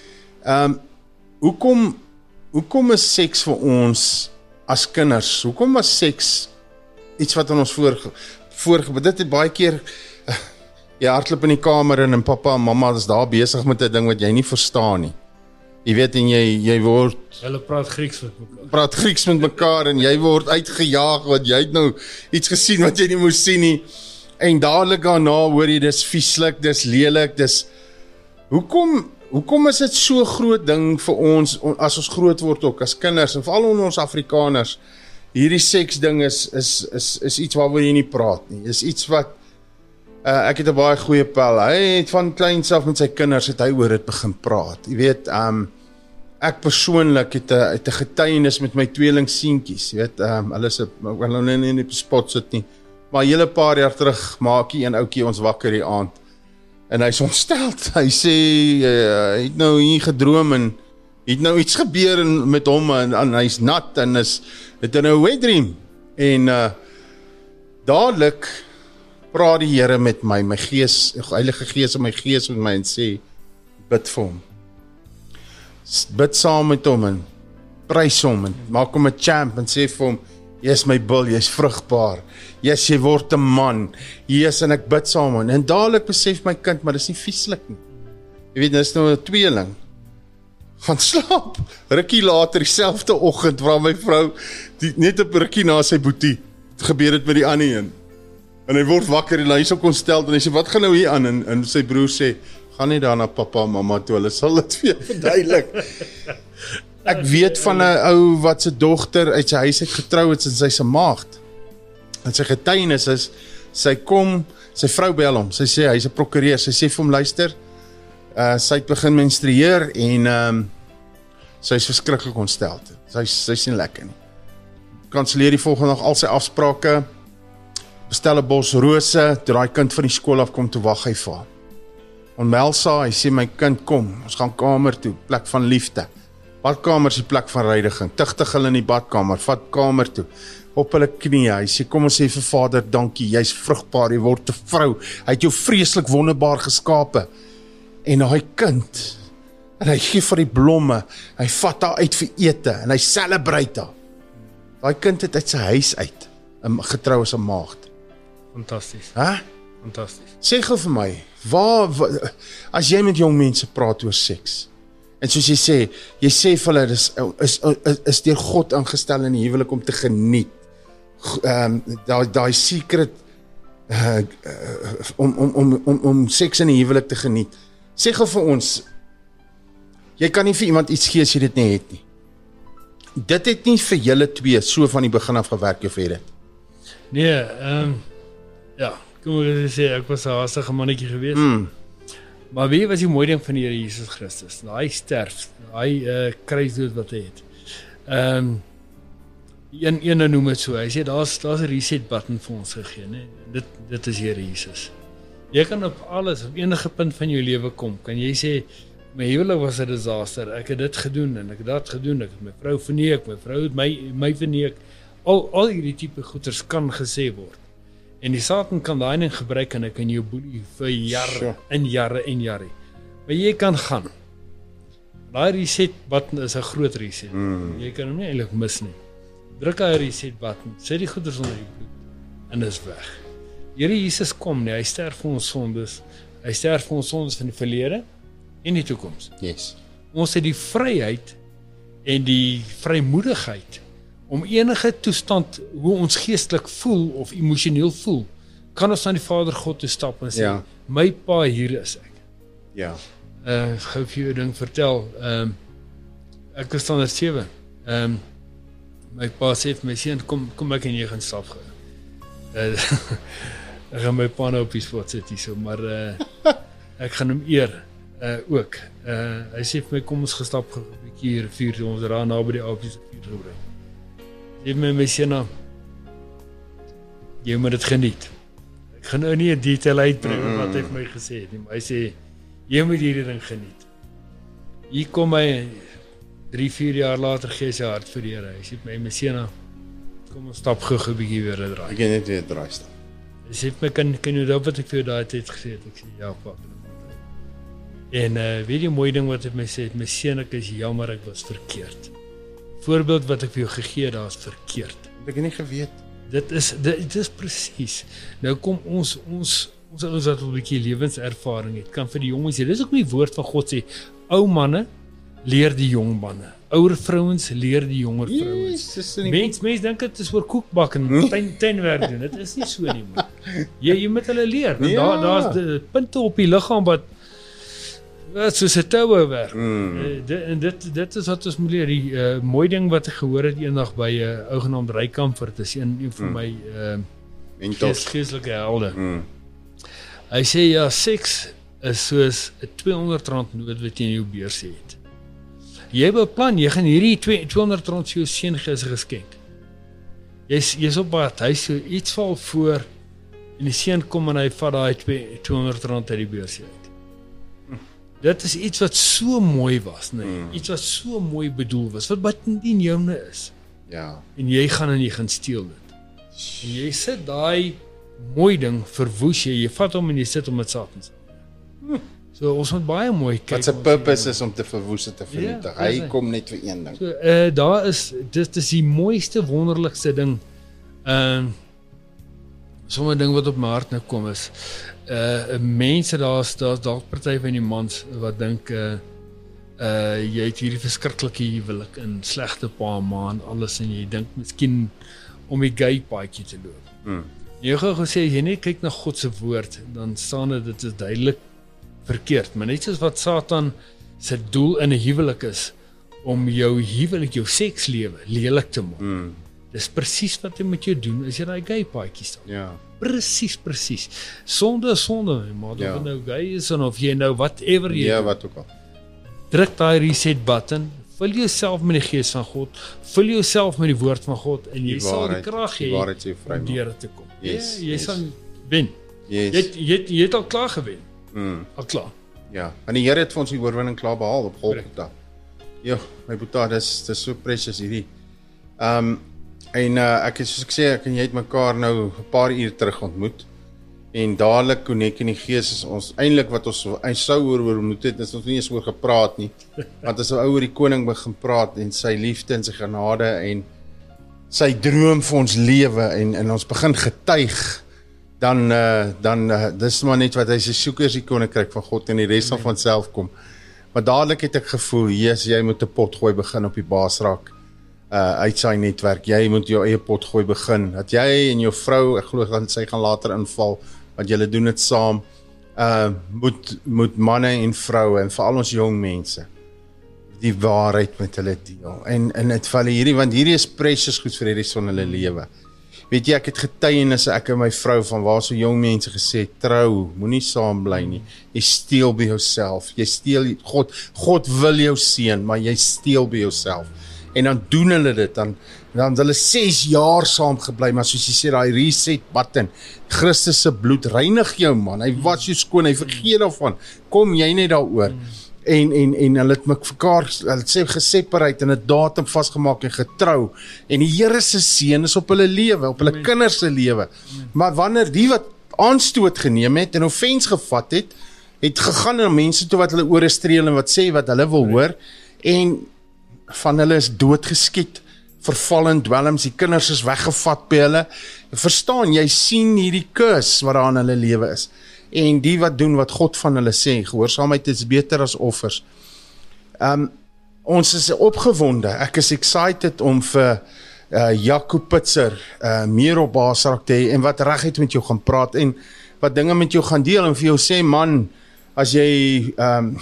C: Hoekom is seks vir ons as kinders? Hoekom was seks iets wat aan ons dit het baie keer jy hardloop in die kamer en pappa en mamma is daar besig met 'n ding wat jy nie verstaan nie. Jy weet en jy word
D: Hulle praat Grieks met mekaar.
C: Praat Grieks met mekaar en jy word uitgejaag want jy het nou iets gesien wat jy nie moes sien nie. En dadelik daarna hoor jy dis vieslik, dis lelik, dis hoekom is dit so groot ding vir ons as ons groot word ook as kinders en veral onder ons Afrikaners. Hierdie seks ding is iets waaroor jy nie praat nie. Is iets wat ek het 'n baie goeie pel. Hy het van kleins af met sy kinders het hy oor dit begin praat. Jy weet, ek persoonlik het 'n getuienis met my tweelingseentjies. Jy weet, hulle is ek wil nou nie in die spot sit nie. Maar 'n hele paar jaar terug maakie en oukie ons wakker die aand. En hy's ontsteld. Hy sê hy het nou hier gedroom en het nou iets gebeur met hom en hy's nat en het nou 'n wet dream. En dadelik praat die Here met my gees, Heilige Gees in my gees met my en sê, bid vir hom. Bid saam met hom en prys hom en maak hom 'n champ en sê vir hom, jy is my bil, jy is vrugbaar. Yes, jy word 'n man. Yes, en ek bid saam met hom. En dadelik besef my kind, maar dis nie vieslik nie. Jy weet, dis nou 'n tweeling. gaan slaap. Rukkie later, dieselfde oggend, waar my vrou, net op rukkie na sy boetie, gebeur het met die Annie een. En hy word wakker en hy is ook ontstel, en hy sê, wat gaan nou hier aan? En sy broer sê, gaan nie daar na papa en mamma toe, hulle sal dit vir jou verduidelik. Ek weet van 'n ou wat sy dogter uit sy huis uit getrou het, en sy se maagd. En sy getuienis is, sy vrou bel hom, sy sê, hy's 'n prokureur, sy sê vir hom, luister, sy het begin menstrueer, en sy is verskriklik ontstel. Sy is nie lekker nie. Kanseleer die volgende dag al sy afsprake, bestel 'n bos rose, toe daai kind van die skool af kom, toe wag hy vir haar. Onmelsa, hy sê, my kind, kom, ons gaan kamer toe, plek van liefde. Badkamer is die plek van reidiging, tigtig hulle in die badkamer, vat kamer toe, op hulle knie, hy sê, kom ons sê vir Vader, dankie, jy's vrugbaar, jy word 'n vrou, hy het jou vreeslik wonderbaar geskape, en hy kind, en hy gee vir die blomme, hy vat haar uit vir ete, en hy celebrate haar. Daai kind het uit sy huis uit, getrou as 'n maagd.
D: Fantasties. Fantasties.
C: Sê gou vir my, as jy met jong mense praat oor seks, en soos jy sê vir hulle, is deur God ingestel in die huwelik om te geniet, daai secret, om seks in die huwelik te geniet. Sê gou vir ons, jy kan nie vir iemand iets gee as jy dit nie het nie. Dit het nie vir julle twee so van die begin af gewerk, of het dit?
D: Nee, ja, kom ek sê, ek was 'n haastige mannetjie geweest. Maar weet jy wat die mooi ding van die Here Jesus Christus? Daai sterf, daai kruisdood wat hy het. Een noem dit so. Hy sê daar's 'n reset button vir ons gegee, né? Dit is Here Jesus. Jy kan op alles, op enige punt van jou lewe kom. Kan jy sê, my huwelik was 'n disaster. Ek het dit gedoen en ek het dat gedoen. Ek het my vrou verneek, my vrou het my verneek. Al hierdie tipe goeters kan gesê word. En die Satan kan daai ding gebruik en hy kan jou boelie vir jare en jare en jare. Maar jy kan gaan. Daai reset button is 'n groot reset. Jy kan hom nie eintlik mis nie. Druk hy reset button, sit die goeders onder die bloed en is weg. Here Jesus kom nie, hy sterf vir ons sondes. Hy sterf vir ons sondes van die verlede en die toekoms.
C: Yes.
D: Ons het die vryheid en die vrymoedigheid om enige toestand hoe ons geestelik voel of emosioneel voel, kan ons aan die Vader God toe stap en sê, my pa, hier is ek.
C: Ja.
D: Gou vir jou 'n ding vertel. Ek is standaard 7. My pa sê vir my seun, kom ek en jy gaan stap gou. Ek gaan my pa nou op die spot sit hierso, maar ek gaan hom eer ook. Hy sê vir my, kom ons gestap gou 'n bietjie rivier, ons raak naby die Apies rivier gebring. Sê my seun, jy moet dit geniet. Ek gaan nou nie 'n detail uitbring wat hy vir my gesê het nie, maar hy sê, jy moet hierdie ding geniet. Hier kom hy 3-4 jaar later gee sy hart vir die Here. Hy sê my seun, kom ons stap gou 'n bietjie weer 'n draai.
C: Ek kan net weer draai stap.
D: Hy sê my kan jy nou wat ek vir jou daai tyd gesê het? Ek sê ja, pap. En weet jy mooi ding wat hy my sê, my seun, ek is jammer ek was verkeerd. Voorbeeld wat ek vir jou gegee het, daar is verkeerd.
C: Ek het nie geweet.
D: Dit is presies. Nou kom ons ouens wat 'n bietjie lewenservaring het, kan vir die jonges sê, dis ook die woord van God sê, ou manne leer die jong manne. Ouer vrouens leer die jonger vrouens. Mens dink dit is oor koekbak en tuinwerk doen. Dit is nie so nie, man. Jy moet hulle leer. Ja. Daar's punte op die liggaam wat soos 'n toue werk. Dit is wat ons moet leer. Die mooi ding wat ek gehoor het eendag by 'n ou genaamd Rykamfer, dit is een van my geestelike helde. Hy sê ja, seks is soos 'n R200 noot wat jy in jou beurs het. Jy beplan, jy gaan hierdie R200 vir jou seun gee as 'n geskenk. Jy's op pad, hy so iets val voor en die seun kom en hy vat daai R200 uit die beurs uit. Dit is iets wat so mooi was, nee. Iets wat so mooi bedoel was, wat nie joune is.
C: Ja.
D: En jy gaan steel dit. En jy sit daai mooi ding, verwoes jy vat hom en jy sit hom met Satan. So ons moet baie mooi kyk.
C: Wat se purpose is om te verwoes en te vernietig. Hy kom net vir een ding.
D: So dit is die mooiste, wonderlikste ding. Sommige ding wat op my hart nou kom is, mense daar's dalk party van die mans wat dink jy het hierdie verskriklike huwelik in slegte pa ma en alles en jy dink miskien om die gay paadjie te loop. Jy gaan gesê, jy net kyk na God se woord, dan staan dit is duidelik verkeerd, maar net soos wat Satan sy doel in 'n huwelik is, om jou huwelik, jou sekslewe lelik te maak. Dis presies wat hy met jou doen, as jy daai gay paadjie staan.
C: Ja.
D: Presies. Sonde is sonde, maar of jy nou gay is, en of jy nou whatever jy
C: Ja,
D: doen,
C: wat ook al.
D: druk daai reset button, vul jouself met die gees van God, vul jouself met die woord van God, en jy sal die krag hê om deur dit te kom.
C: Yes,
D: Jy sal wen.
C: Yes.
D: Jy het al klaar gewen. Al klaar.
C: Ja, en die Here het vir ons die oorwinning klaar behaal op Golgotha. Ja, my boetie, dis so precious hierdie. En ek het soos ek sê, ek en jy het mekaar nou 'n paar uur terug ontmoet. En dadelik connect in die gees is ons eintlik wat ons sou oor moet het, is ons nie eens oor gepraat nie. Want as 'n ou oor die koning begin praat en sy liefde en sy genade en sy droom vir ons lewe en ons begin getuig, dan dis maar net wat hy sê, soek eers die koninkryk van God en die res sal van self kom. Maar dadelik het ek gevoel, yes, jy moet 'n potgooi begin op die Basraak uit sy netwerk. Jy moet jou eie potgooi begin. Dat jy en jou vrou, ek glo dat sy gaan later inval, want julle doen dit saam, moet manne en vroue en veral ons jong mense die waarheid met hulle deel. En dit val hierdie, want hierdie is precious goed vir die res van hulle lewe. Weet jy, ek het getuienis, ek en my vrou, van waar so jong mense gesê, trou, moenie saam bly nie. Jy steel by jouself. Jy steel, God wil jou seën, maar jy steel by jouself. En dan doen hulle dit, dan hulle 6 jaar saam gebly, maar soos jy sê, daai reset button, Christus se bloed reinig jou, man, hy was jou skoon, hy vergeet daarvan, kom jy net daaroor, en hulle het mekaar, hulle sê geseparate, en 'n datum vasgemaak en getrou, en die Here se seën is op hulle lewe, op hulle kinders se lewe, maar wanneer die wat aanstoot geneem het, en offens gevat het gegaan na mense toe wat hulle ore streel, en wat sê wat hulle wil hoor, en van hulle is doodgeskiet, verval in dwelms, die kinders is weggevat by hulle. Verstaan, jy sien hierdie curse wat daar in hulle lewe is. En die wat doen wat God van hulle sê, gehoorsaamheid is beter as offers. Ons is opgewonde, ek is excited om vir Jaco Pitser meer op Basraak te hê, en wat reguit met jou gaan praat, en wat dinge met jou gaan deel, en vir jou sê, man, as jy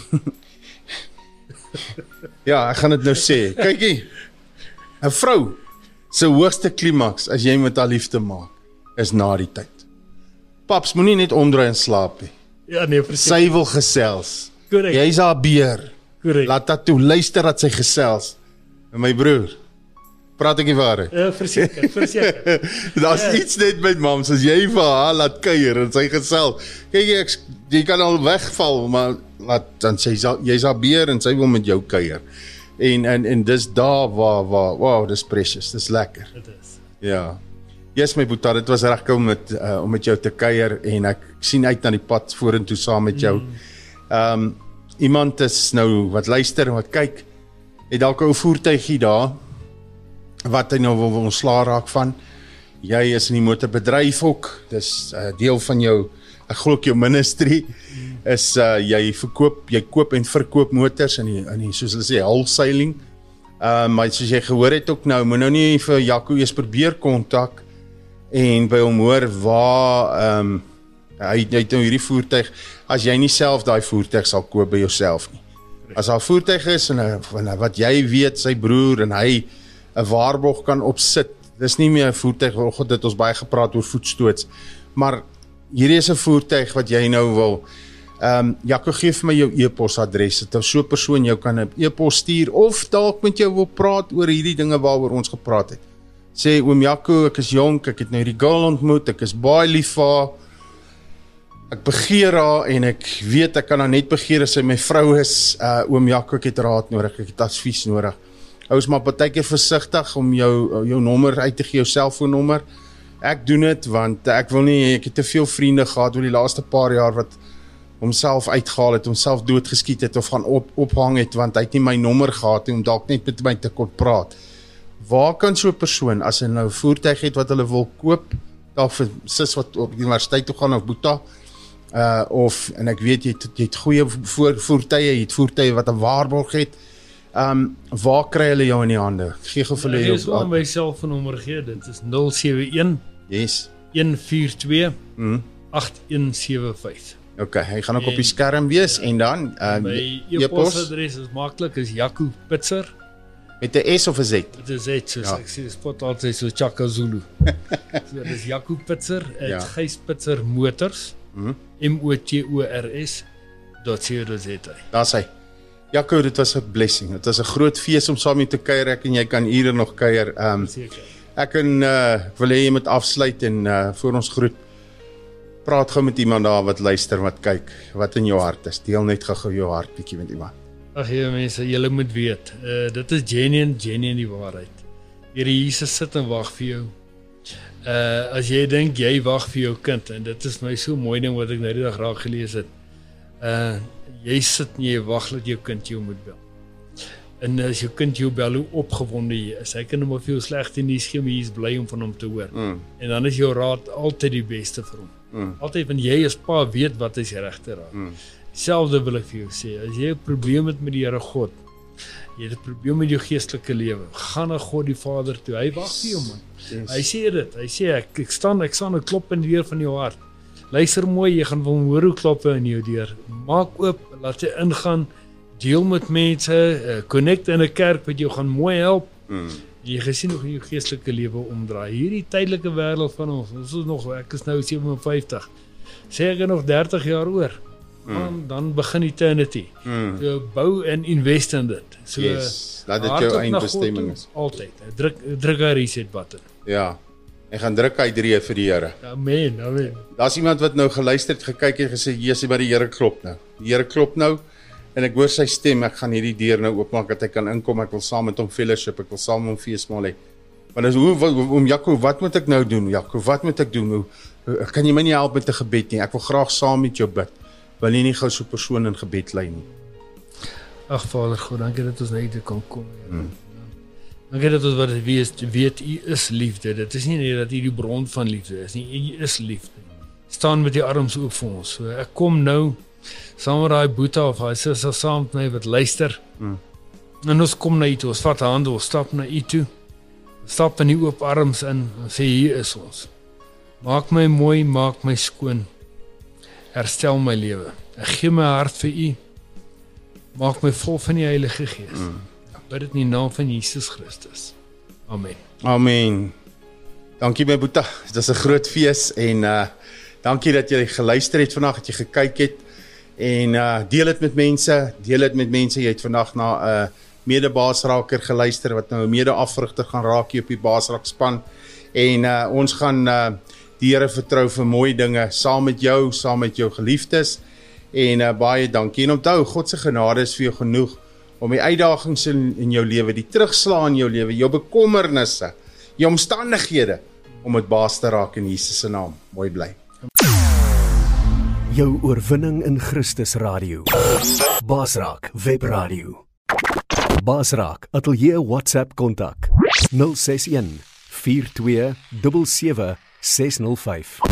C: ja, ek gaan dit nou sê. Kykie, 'n vrou se hoogste klimaks as jy met haar liefde maak, is na die tyd. Paps, moenie net omdraai en slaap nie.
D: Ja, nee, presies.
C: Sy wil gesels.
D: Correct.
C: Jy's haar beer.
D: Correct.
C: Laat haar toe, luister dat sy gesels. En my broer, praat ek nie waar?
D: Verseker.
C: Daar's iets net met mams, as jy vir haar laat kuier en sy gesels. Kyk, jy kan al wegval, maar dan sê jy's haar beer en sy wil met jou kuier. En dis daar waar wow, dis precious, dis lekker.
D: Dit is.
C: Ja. Yes, my boetie, dit was reg om met jou te kuier, en ek sien uit na die pad vorentoe saam met jou. Iemand is nou wat luister en wat kyk, het dalk 'n ou voertuigie daar wat hy nou wil ontslaa raak van. Jy is in die motorbedryf ook, dis deel van jou, ek glo jou ministry is jy koop en verkoop motors in die soos hulle sê wholesaling. Maar soos jy gehoor het ook nou, moet nou nie vir Jaco eers probeer kontak en by hom hoor waar hy het nou hierdie voertuig, as jy nie self daai voertuig sal koop by jouself nie. As daar voertuig is en wat jy weet, sy broer en hy 'n waarborg kan opsit, dis nie meer 'n voertuig, God het ons baie gepraat oor voetstoots, maar hierdie is 'n voertuig wat jy nou wil. Jaco, gee vir my jou e-posadres, dat so 'n persoon jou kan 'n e-pos stuur, of dalk met jou wil praat oor hierdie dinge waaroor ons gepraat het. Sê, oom Jaco, ek is jonk, ek het nou hierdie girl ontmoet, ek is baie lief vir haar, ek begeer haar, en ek weet ek kan haar net begeer as sy my vrou is. Oom Jaco, ek het raad nodig, ek het advies nodig. Ou is maar partykeer versigtig om jou nommer uit te gee, jou selfoonnommer. Ek doen dit, want ek wil nie, ek het te veel vriende gehad oor die laaste paar jaar wat homself uitgehaal het, homself doodgeskiet het, of gaan ophang het, want hy het nie my nommer gehad, om dalk net met my te kon praat. Waar kan so 'n persoon, as hy nou 'n voertuig het wat hulle wil koop, dalk vir sis wat op die universiteit toe gaan, of boeta, en ek weet jy het goeie voertuie, jy het voertuie wat 'n waarborg het. Waar kry hulle jou in die hande? Gee gou vir
D: Ek
C: hulle
D: is al my selfoonnommer gee, dit is 071
C: Yes.
D: 142 8175.
C: Okay, hy gaan ook op die skerm wees en dan
D: My e-posadres is maklik, is Jaco Pitser.
C: met 'n S of 'n Z.
D: Dit is dit, soos ek sê, spot altyd so Chaka Zulu. So dit is Jaco Pitser, Gys Pitser Motors, motors.co.za.
C: Daar's hy. Jaco, dit was 'n blessing. Dit was 'n groot fees om saam met te kuier. Ek en jy kan ure nog kuier.
D: Seker.
C: Ek wil hê jy moet afsluit en voor ons groet. Praat gou met iemand daar wat luister, wat kyk, wat in jou hart is. Deel net gou jou hart bietjie met iemand.
D: Ag ja mense, julle moet weet, dit is genuine die waarheid. Here Jesus sit en wag vir jou. As jy dink jy wag vir jou kind, en dit is my so mooi ding wat ek nou die dag raak gelees het. Jy sit en jy wag dat jou kind jou moet bel. En as jou kind jou bel, hoe opgewonde jy is. Hy kan hom of jou slegte nuus gee, maar jy is bly om van hom te hoor. En dan is jou raad altyd die beste vir hom. Altyd, want jy as pa weet wat is die regte raad. Selfde wil ek vir jou sê, as jy 'n probleem het met die Here God, jy het 'n probleem met jou geestelike lewe, gaan na God die Vader toe. Hy wag vir jou man. Yes. Hy sê dit. Hy sê ek staan en klop in die deur van jou hart. Luister mooi, jy gaan hom hoor hoe klop in jou deur. Maak oop, laat hy ingaan. Deel met mense, connect in 'n kerk wat jou gaan mooi help. Jy gesien hoe jou geestelike lewe omdraai. Hierdie tydelike wêreld van ons is nog, ek is nou 57. Sê ek nog 30 jaar oor. Dan begin eternity. So bou en invest in dit. So
C: laat dit jou eindbestemming is.
D: Altyd. Druk 'n reset button.
C: Ja. Ek gaan druk uitdrie vir die Here.
D: Amen.
C: Daar's iemand wat nou geluister het, gekyk en gesê, "Jesus, maar die Here klop nou." Die Here klop nou. En ek hoor sy stem, ek gaan hierdie deur nou oopmaak dat hy kan inkom, ek wil saam met hom fellowship, ek wil saam met hom feesmaal hê. Maar dis Jaco, wat moet ek nou doen? Jaco, wat moet ek doen? Kan jy my nie help met 'n gebed nie? Ek wil graag saam met jou bid. Wil jy nie gou so 'n persoon in gebed lei nie?
D: Ag Vader God, dankie dat ons na U toe kan kom. Dankie dat ons weet U is liefde. Dit is nie net dat U die bron van liefde is nie, U is liefde. Staan met die arms oop vir ons. So ek kom nou saam met daai boeta of hy sê saam met my wat luister. En ons kom na U toe, ons vat hande, ons stap na U toe. Stap in die oop arms in en sê hier is ons. Maak my mooi, maak my skoon. Herstel my lewe. Ek gee my hart vir U. Maak my vol van die Heilige Gees. Ek bid dit in die naam van Jesus Christus. Amen.
C: Amen. Dankie my boeta. Dit is 'n groot fees en dankie dat jy geluister het vandag, dat jy gekyk het. En deel dit met mense, Jy het vandag na 'n mede-baasraker geluister wat nou 'n mede-afrigter gaan raak hier op die Baasraak span. En ons gaan die Here vertrou vir mooi dinge saam met jou geliefdes. En baie dankie. En onthou, God se genade is vir jou genoeg om die uitdagings in jou lewe, die terugslag in jou lewe, jou bekommernisse, jou omstandighede om dit baas te raak in Jesus se naam. Mooi bly.
A: Jou oorwinning in Christus Radio. Baasraak Webradio. Baasraak Atelier WhatsApp kontak 061 4277 605.